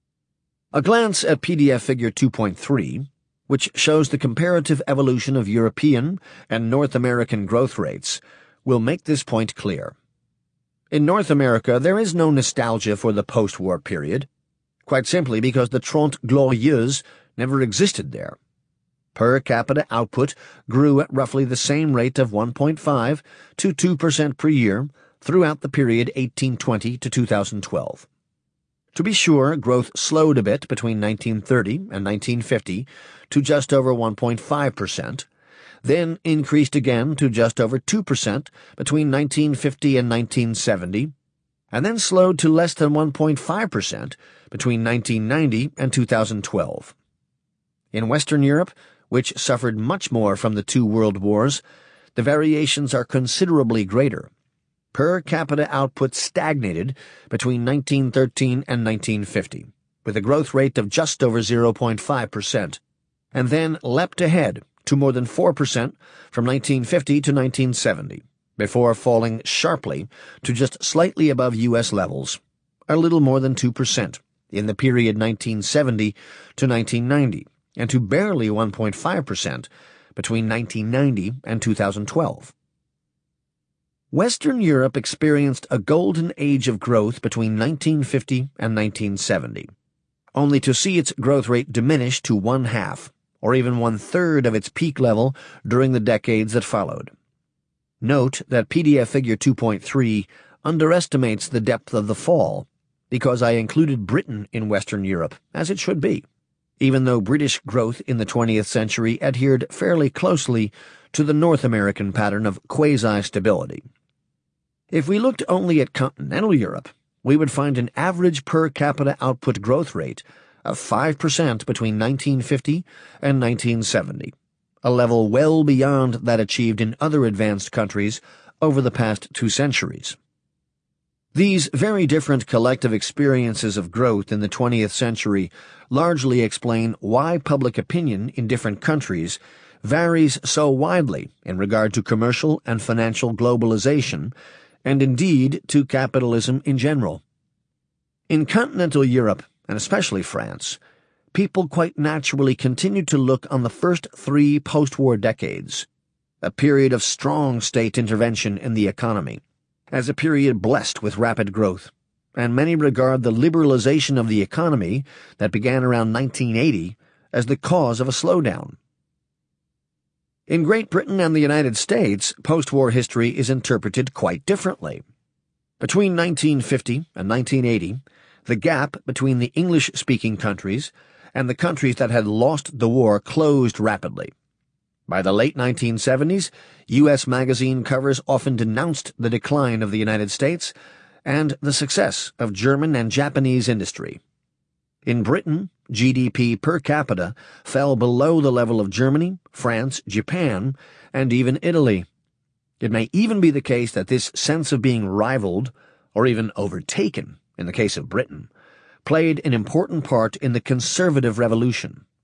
A glance at P D F Figure two point three, which shows the comparative evolution of European and North American growth rates, will make this point clear. In North America, there is no nostalgia for the post-war period, quite simply because the Trente Glorieuses never existed there. Per capita output grew at roughly the same rate of one point five to two percent per year throughout the period eighteen twenty to two thousand twelve. To be sure, growth slowed a bit between nineteen thirty and nineteen fifty to just over one point five percent, then increased again to just over two percent between nineteen fifty and nineteen seventy, and then slowed to less than one point five percent between nineteen ninety and two thousand twelve. In Western Europe, which suffered much more from the two world wars, the variations are considerably greater. Per capita output stagnated between nineteen thirteen and nineteen fifty, with a growth rate of just over zero point five percent, and then leapt ahead to more than four percent from nineteen fifty to nineteen seventy, before falling sharply to just slightly above U S levels, a little more than two percent, in the period nineteen seventy to nineteen ninety, and to barely one point five percent between nineteen ninety and two thousand twelve. Western Europe experienced a golden age of growth between nineteen fifty and nineteen seventy, only to see its growth rate diminish to one-half, or even one-third of its peak level during the decades that followed. Note that P D F Figure two point three underestimates the depth of the fall, because I included Britain in Western Europe, as it should be, even though British growth in the twentieth century adhered fairly closely to the North American pattern of quasi-stability. If we looked only at continental Europe, we would find an average per capita output growth rate of five percent between nineteen fifty and nineteen seventy, a level well beyond that achieved in other advanced countries over the past two centuries. These very different collective experiences of growth in the twentieth century largely explain why public opinion in different countries varies so widely in regard to commercial and financial globalization, and indeed to capitalism in general. In continental Europe, and especially France, people quite naturally continued to look on the first three post-war decades, a period of strong state intervention in the economy, as a period blessed with rapid growth, and many regard the liberalization of the economy that began around nineteen eighty as the cause of a slowdown. In Great Britain and the United States, post-war history is interpreted quite differently. Between nineteen fifty and nineteen eighty, the gap between the English-speaking countries and the countries that had lost the war closed rapidly. By the late nineteen seventies, U S magazine covers often denounced the decline of the United States and the success of German and Japanese industry. In Britain, G D P per capita fell below the level of Germany, France, Japan, and even Italy. It may even be the case that this sense of being rivaled, or even overtaken, in the case of Britain, played an important part in the conservative revolution,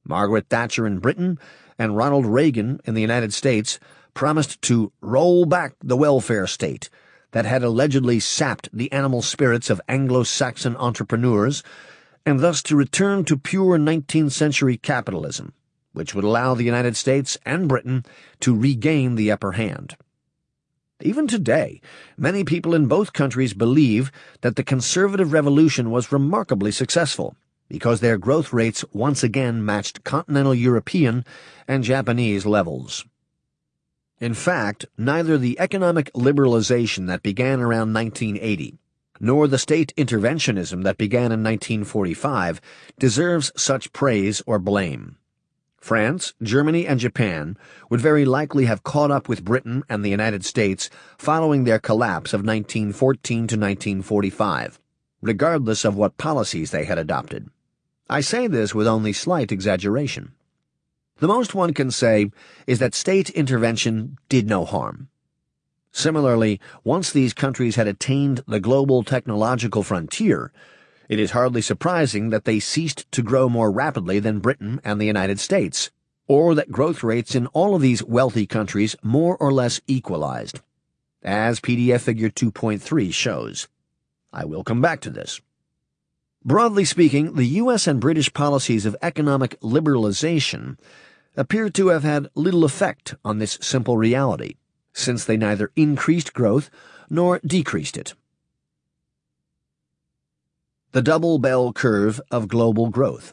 Margaret Thatcher in Britain and Ronald Reagan in the United States promised to roll back the welfare state that had allegedly sapped the animal spirits of Anglo-Saxon entrepreneurs, and thus to return to pure nineteenth century capitalism, which would allow the United States and Britain to regain the upper hand. Even today, many people in both countries believe that the conservative revolution was remarkably successful, because their growth rates once again matched continental European and Japanese levels. In fact, neither the economic liberalization that began around nineteen eighty, nor the state interventionism that began in nineteen forty-five deserves such praise or blame. France, Germany, and Japan would very likely have caught up with Britain and the United States following their collapse of nineteen fourteen to nineteen forty-five, regardless of what policies they had adopted. I say this with only slight exaggeration. The most one can say is that state intervention did no harm. Similarly, once these countries had attained the global technological frontier, it is hardly surprising that they ceased to grow more rapidly than Britain and the United States, or that growth rates in all of these wealthy countries more or less equalized, as P D F Figure two point three shows. I will come back to this. Broadly speaking, the U S and British policies of economic liberalization appear to have had little effect on this simple reality, since they neither increased growth nor decreased it. The double bell curve of global growth.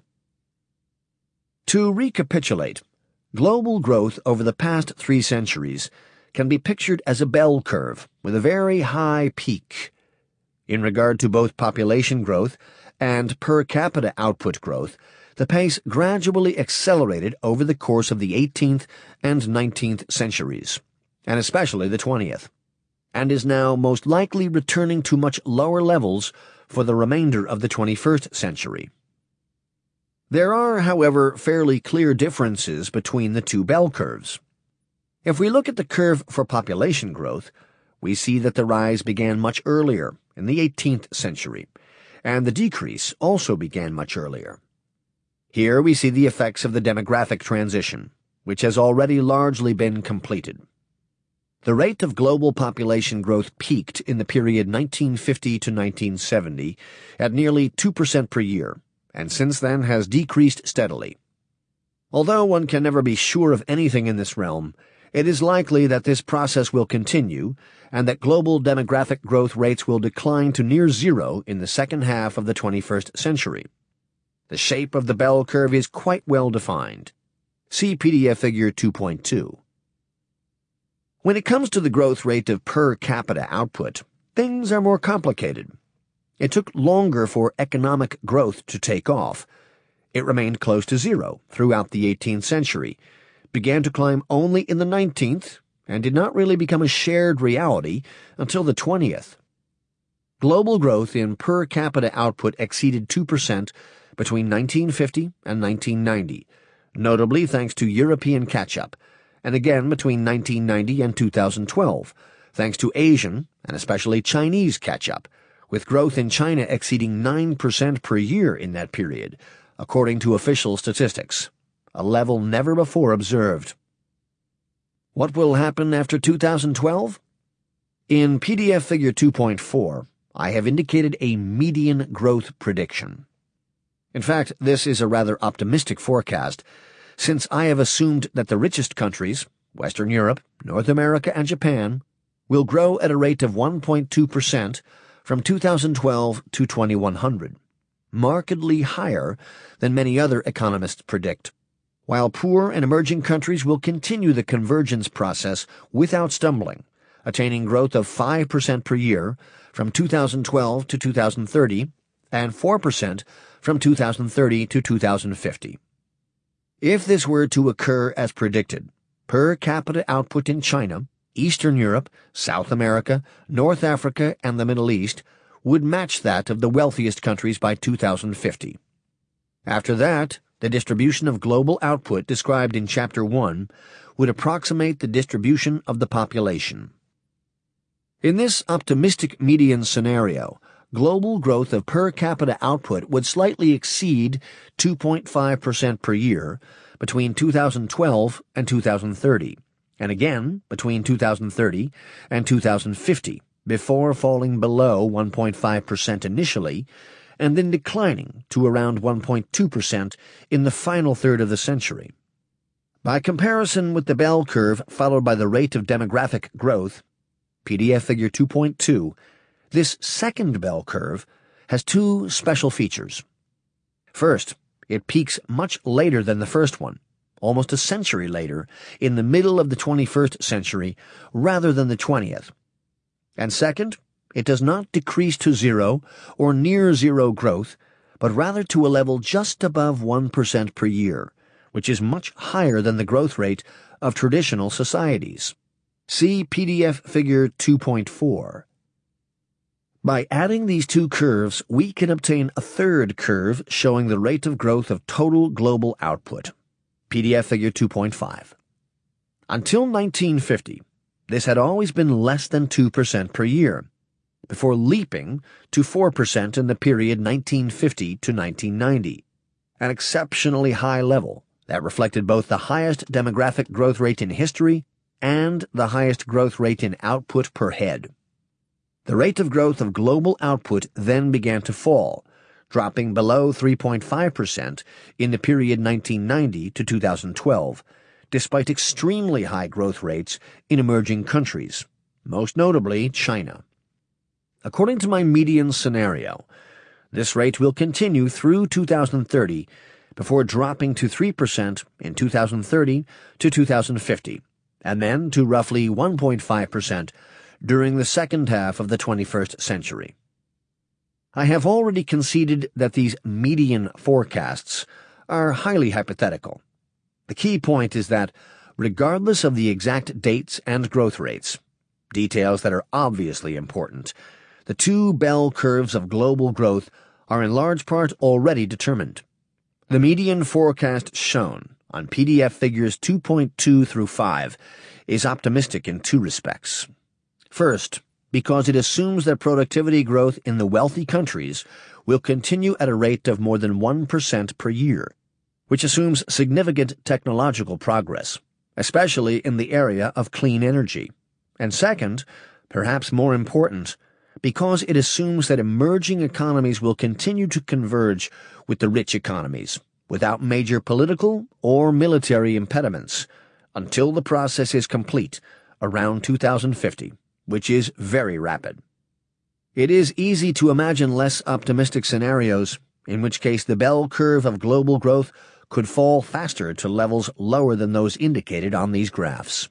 To recapitulate, global growth over the past three centuries can be pictured as a bell curve with a very high peak. In regard to both population growth and per capita output growth, the pace gradually accelerated over the course of the eighteenth and nineteenth centuries, and especially the twentieth, and is now most likely returning to much lower levels for the remainder of the twenty-first century. There are, however, fairly clear differences between the two bell curves. If we look at the curve for population growth, we see that the rise began much earlier, in the eighteenth century, and the decrease also began much earlier. Here we see the effects of the demographic transition, which has already largely been completed. The rate of global population growth peaked in the period nineteen fifty to nineteen seventy at nearly two percent per year, and since then has decreased steadily. Although one can never be sure of anything in this realm, it is likely that this process will continue and that global demographic growth rates will decline to near zero in the second half of the twenty-first century. The shape of the bell curve is quite well defined. See P D F Figure two point two. When it comes to the growth rate of per capita output, things are more complicated. It took longer for economic growth to take off. It remained close to zero throughout the eighteenth century, began to climb only in the nineteenth, and did not really become a shared reality until the twentieth. Global growth in per capita output exceeded two percent between nineteen fifty and nineteen ninety, notably thanks to European catch-up, and again between nineteen ninety and two thousand twelve, thanks to Asian and especially Chinese catch-up, with growth in China exceeding nine percent per year in that period, according to official statistics, a level never before observed. What will happen after two thousand twelve? In P D F Figure two point four, I have indicated a median growth prediction. In fact, this is a rather optimistic forecast, since I have assumed that the richest countries, Western Europe, North America, and Japan, will grow at a rate of one point two percent from two thousand twelve to twenty-one hundred, markedly higher than many other economists predict, while poor and emerging countries will continue the convergence process without stumbling, attaining growth of five percent per year from two thousand twelve to two thousand thirty and four percent from two thousand thirty to two thousand fifty. If this were to occur as predicted, per capita output in China, Eastern Europe, South America, North Africa, and the Middle East would match that of the wealthiest countries by two thousand fifty. After that, the distribution of global output described in Chapter one would approximate the distribution of the population. In this optimistic median scenario, global growth of per capita output would slightly exceed two point five percent per year between two thousand twelve and two thousand thirty, and again between two thousand thirty and two thousand fifty, before falling below one point five percent initially and then declining to around one point two percent in the final third of the century. By comparison with the bell curve followed by the rate of demographic growth, P D F figure two point two, this second bell curve has two special features. First, it peaks much later than the first one, almost a century later, in the middle of the twenty-first century rather than the twentieth. And second, it does not decrease to zero or near zero growth, but rather to a level just above one percent per year, which is much higher than the growth rate of traditional societies. See P D F figure two point four. By adding these two curves, we can obtain a third curve showing the rate of growth of total global output. P D F figure two point five. Until nineteen fifty, this had always been less than two percent per year, before leaping to four percent in the period nineteen fifty to nineteen ninety, an exceptionally high level that reflected both the highest demographic growth rate in history and the highest growth rate in output per head. The rate of growth of global output then began to fall, dropping below three point five percent in the period nineteen ninety to two thousand twelve, despite extremely high growth rates in emerging countries, most notably China. According to my median scenario, this rate will continue through two thousand thirty before dropping to three percent in two thousand thirty to two thousand fifty, and then to roughly one point five percent during the second half of the twenty-first century. I have already conceded that these median forecasts are highly hypothetical. The key point is that, regardless of the exact dates and growth rates, details that are obviously important, the two bell curves of global growth are in large part already determined. The median forecast shown on P D F figures two point two through five is optimistic in two respects. First, because it assumes that productivity growth in the wealthy countries will continue at a rate of more than one percent per year, which assumes significant technological progress, especially in the area of clean energy. And second, perhaps more important, because it assumes that emerging economies will continue to converge with the rich economies, without major political or military impediments, until the process is complete around two thousand fifty, which is very rapid. It is easy to imagine less optimistic scenarios, in which case the bell curve of global growth could fall faster to levels lower than those indicated on these graphs.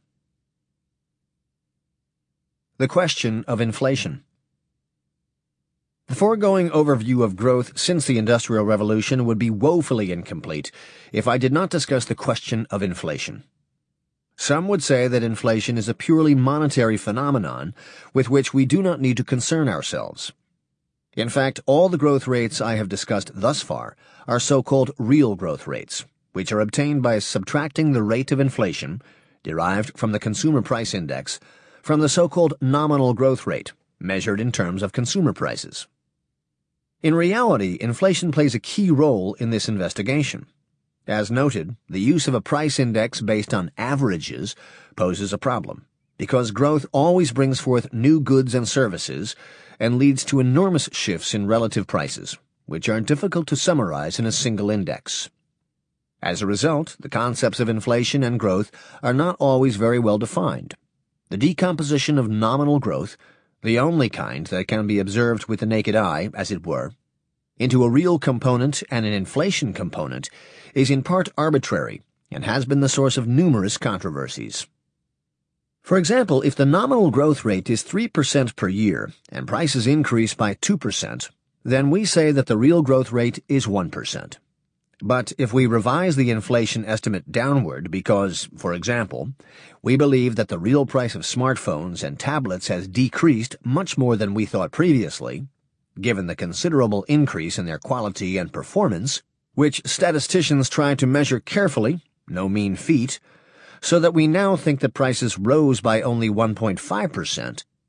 The question of inflation. The foregoing overview of growth since the Industrial Revolution would be woefully incomplete if I did not discuss the question of inflation. Some would say that inflation is a purely monetary phenomenon with which we do not need to concern ourselves. In fact, all the growth rates I have discussed thus far are so-called real growth rates, which are obtained by subtracting the rate of inflation, derived from the Consumer Price Index, from the so-called nominal growth rate, measured in terms of consumer prices. In reality, inflation plays a key role in this investigation. As noted, the use of a price index based on averages poses a problem, because growth always brings forth new goods and services and leads to enormous shifts in relative prices, which are difficult to summarize in a single index. As a result, the concepts of inflation and growth are not always very well defined. The decomposition of nominal growth, the only kind that can be observed with the naked eye, as it were, into a real component and an inflation component, is in part arbitrary and has been the source of numerous controversies. For example, if the nominal growth rate is three percent per year and prices increase by two percent, then we say that the real growth rate is one percent. But if we revise the inflation estimate downward because, for example, we believe that the real price of smartphones and tablets has decreased much more than we thought previously, given the considerable increase in their quality and performance, which statisticians try to measure carefully, no mean feat, so that we now think that prices rose by only one point five percent,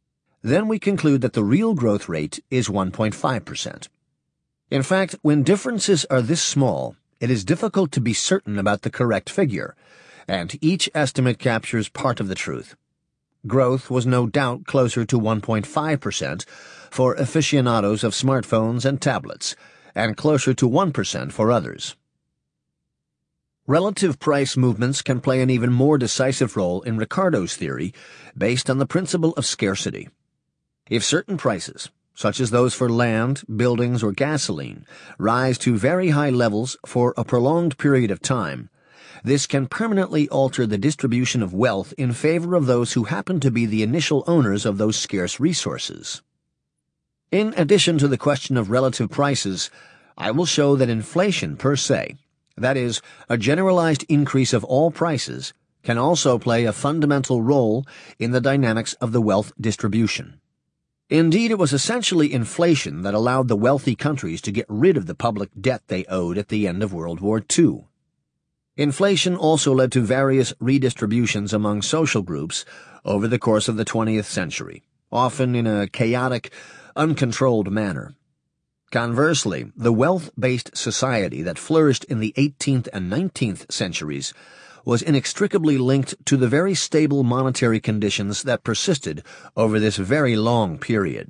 then we conclude that the real growth rate is one point five percent. In fact, when differences are this small, it is difficult to be certain about the correct figure, and each estimate captures part of the truth. Growth was no doubt closer to one point five percent for aficionados of smartphones and tablets, and closer to one percent for others. Relative price movements can play an even more decisive role in Ricardo's theory, based on the principle of scarcity. If certain prices, such as those for land, buildings, or gasoline, rise to very high levels for a prolonged period of time, this can permanently alter the distribution of wealth in favor of those who happen to be the initial owners of those scarce resources. In addition to the question of relative prices, I will show that inflation per se, that is, a generalized increase of all prices, can also play a fundamental role in the dynamics of the wealth distribution. Indeed, it was essentially inflation that allowed the wealthy countries to get rid of the public debt they owed at the end of World War Two. Inflation also led to various redistributions among social groups over the course of the twentieth century, often in a chaotic, uncontrolled manner. Conversely, the wealth-based society that flourished in the eighteenth and nineteenth centuries was inextricably linked to the very stable monetary conditions that persisted over this very long period.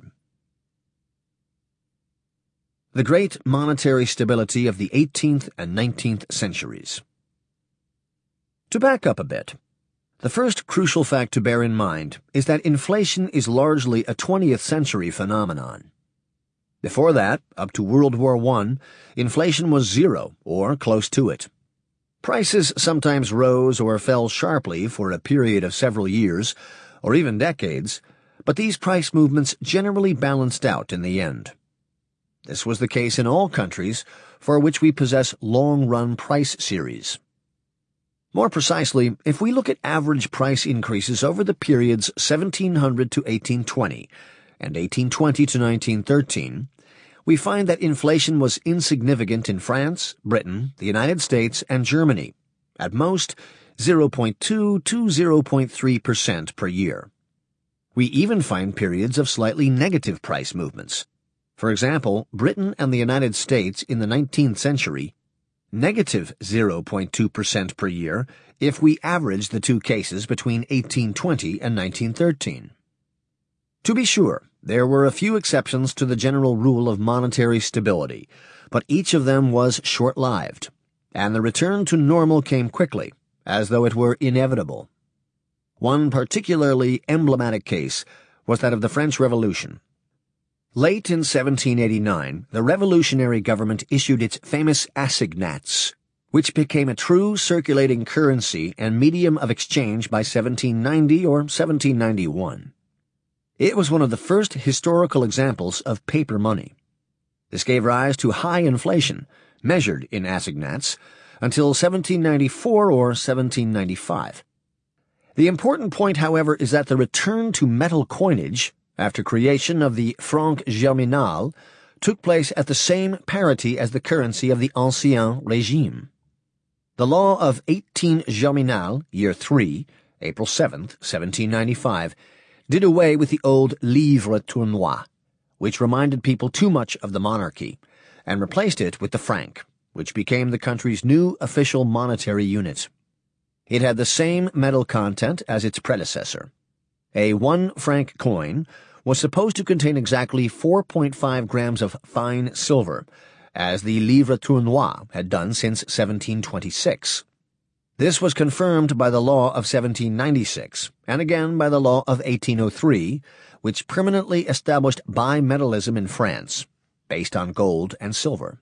The great monetary stability of the eighteenth and nineteenth centuries. To back up a bit, the first crucial fact to bear in mind is that inflation is largely a twentieth century phenomenon. Before that, up to World War One, inflation was zero or close to it. Prices sometimes rose or fell sharply for a period of several years, or even decades, but these price movements generally balanced out in the end. This was the case in all countries for which we possess long-run price series. More precisely, if we look at average price increases over the periods seventeen hundred to eighteen twenty and eighteen twenty to nineteen thirteen, we find that inflation was insignificant in France, Britain, the United States, and Germany, at most zero point two to zero point three percent per year. We even find periods of slightly negative price movements. For example, Britain and the United States in the nineteenth century, negative zero point two percent per year if we average the two cases between eighteen twenty and nineteen thirteen. To be sure, there were a few exceptions to the general rule of monetary stability, but each of them was short-lived, and the return to normal came quickly, as though it were inevitable. One particularly emblematic case was that of the French Revolution. Late in seventeen eighty-nine, the revolutionary government issued its famous assignats, which became a true circulating currency and medium of exchange by seventeen ninety or seventeen ninety-one. It was one of the first historical examples of paper money. This gave rise to high inflation, measured in assignats, until seventeen ninety-four or seventeen ninety-five. The important point, however, is that the return to metal coinage, after creation of the franc germinal, took place at the same parity as the currency of the Ancien Régime. The law of eighteen Germinal, year three, April seventh, seventeen ninety-five, did away with the old livre tournois, which reminded people too much of the monarchy, and replaced it with the franc, which became the country's new official monetary unit. It had the same metal content as its predecessor. A one-franc coin was supposed to contain exactly four point five grams of fine silver, as the livre tournois had done since seventeen twenty-six. This was confirmed by the law of seventeen ninety-six, and again by the law of eighteen oh three, which permanently established bimetallism in France, based on gold and silver.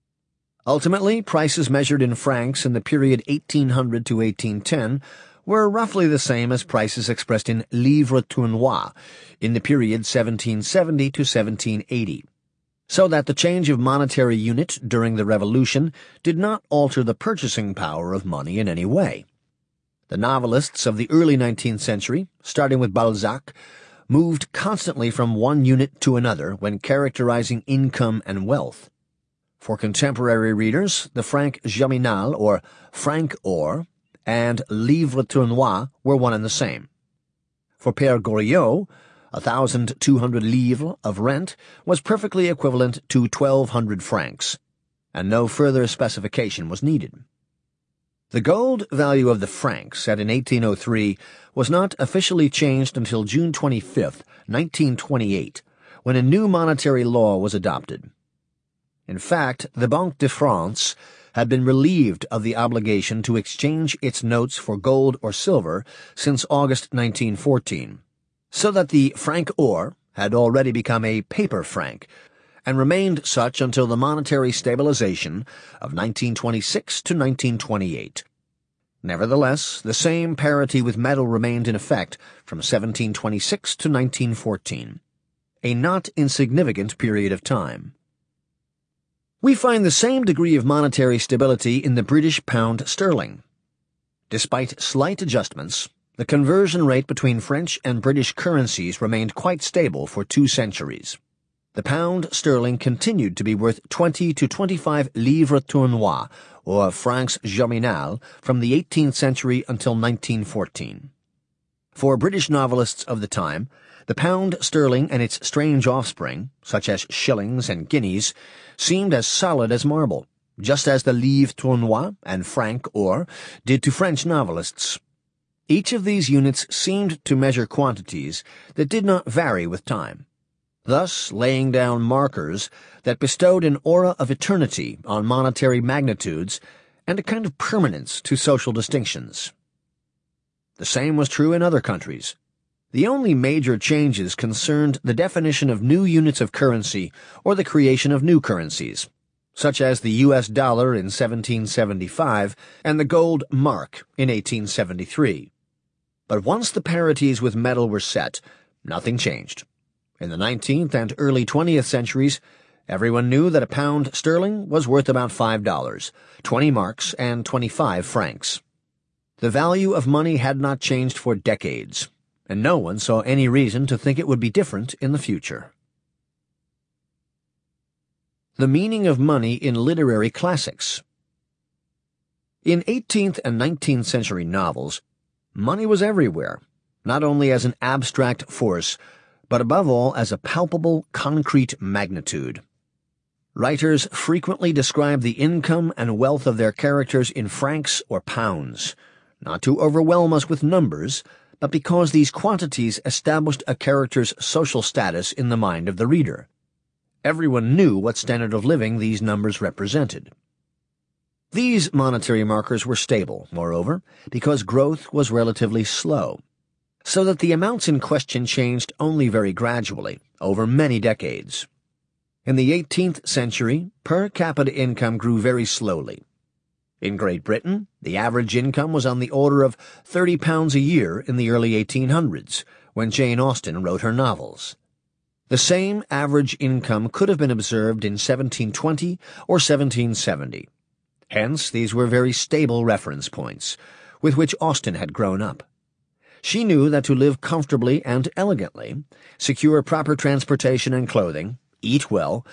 Ultimately, prices measured in francs in the period eighteen hundred to eighteen ten were roughly the same as prices expressed in livre tournois in the period seventeen seventy to seventeen eighty. So that the change of monetary unit during the Revolution did not alter the purchasing power of money in any way. The novelists of the early nineteenth century, starting with Balzac, moved constantly from one unit to another when characterizing income and wealth. For contemporary readers, the franc germinal, or franc or, and livre tournois were one and the same. For Père Goriot, one thousand two hundred livres of rent was perfectly equivalent to twelve hundred francs, and no further specification was needed. The gold value of the franc, set in eighteen oh three, was not officially changed until June twenty-fifth, nineteen twenty-eight, when a new monetary law was adopted. In fact, the Banque de France had been relieved of the obligation to exchange its notes for gold or silver since August nineteen fourteen, so that the franc or had already become a paper franc, and remained such until the monetary stabilization of nineteen twenty-six to nineteen twenty-eight. Nevertheless, the same parity with metal remained in effect from seventeen twenty-six to nineteen fourteen, a not insignificant period of time. We find the same degree of monetary stability in the British pound sterling. Despite slight adjustments, the conversion rate between French and British currencies remained quite stable for two centuries. The pound sterling continued to be worth twenty to twenty-five livres tournois, or francs germinal, from the eighteenth century until nineteen fourteen. For British novelists of the time, the pound sterling and its strange offspring, such as shillings and guineas, seemed as solid as marble, just as the livre tournois and franc or did to French novelists. Each of these units seemed to measure quantities that did not vary with time, thus laying down markers that bestowed an aura of eternity on monetary magnitudes and a kind of permanence to social distinctions. The same was true in other countries. The only major changes concerned the definition of new units of currency or the creation of new currencies, such as the U S dollar in seventeen seventy-five and the gold mark in eighteen seventy-three. But once the parities with metal were set, nothing changed. In the nineteenth and early twentieth centuries, everyone knew that a pound sterling was worth about five dollars, twenty marks, and twenty-five francs. The value of money had not changed for decades, and no one saw any reason to think it would be different in the future. The meaning of money in literary classics. In eighteenth and nineteenth century novels, money was everywhere, not only as an abstract force, but above all as a palpable, concrete magnitude. Writers frequently describe the income and wealth of their characters in francs or pounds, not to overwhelm us with numbers, but because these quantities established a character's social status in the mind of the reader. Everyone knew what standard of living these numbers represented. These monetary markers were stable, moreover, because growth was relatively slow, so that the amounts in question changed only very gradually, over many decades. In the eighteenth century, per capita income grew very slowly. In Great Britain, the average income was on the order of thirty pounds a year in the early eighteen hundreds, when Jane Austen wrote her novels. The same average income could have been observed in seventeen twenty or seventeen seventy. Hence, these were very stable reference points, with which Austen had grown up. She knew that to live comfortably and elegantly, secure proper transportation and clothing, eat well,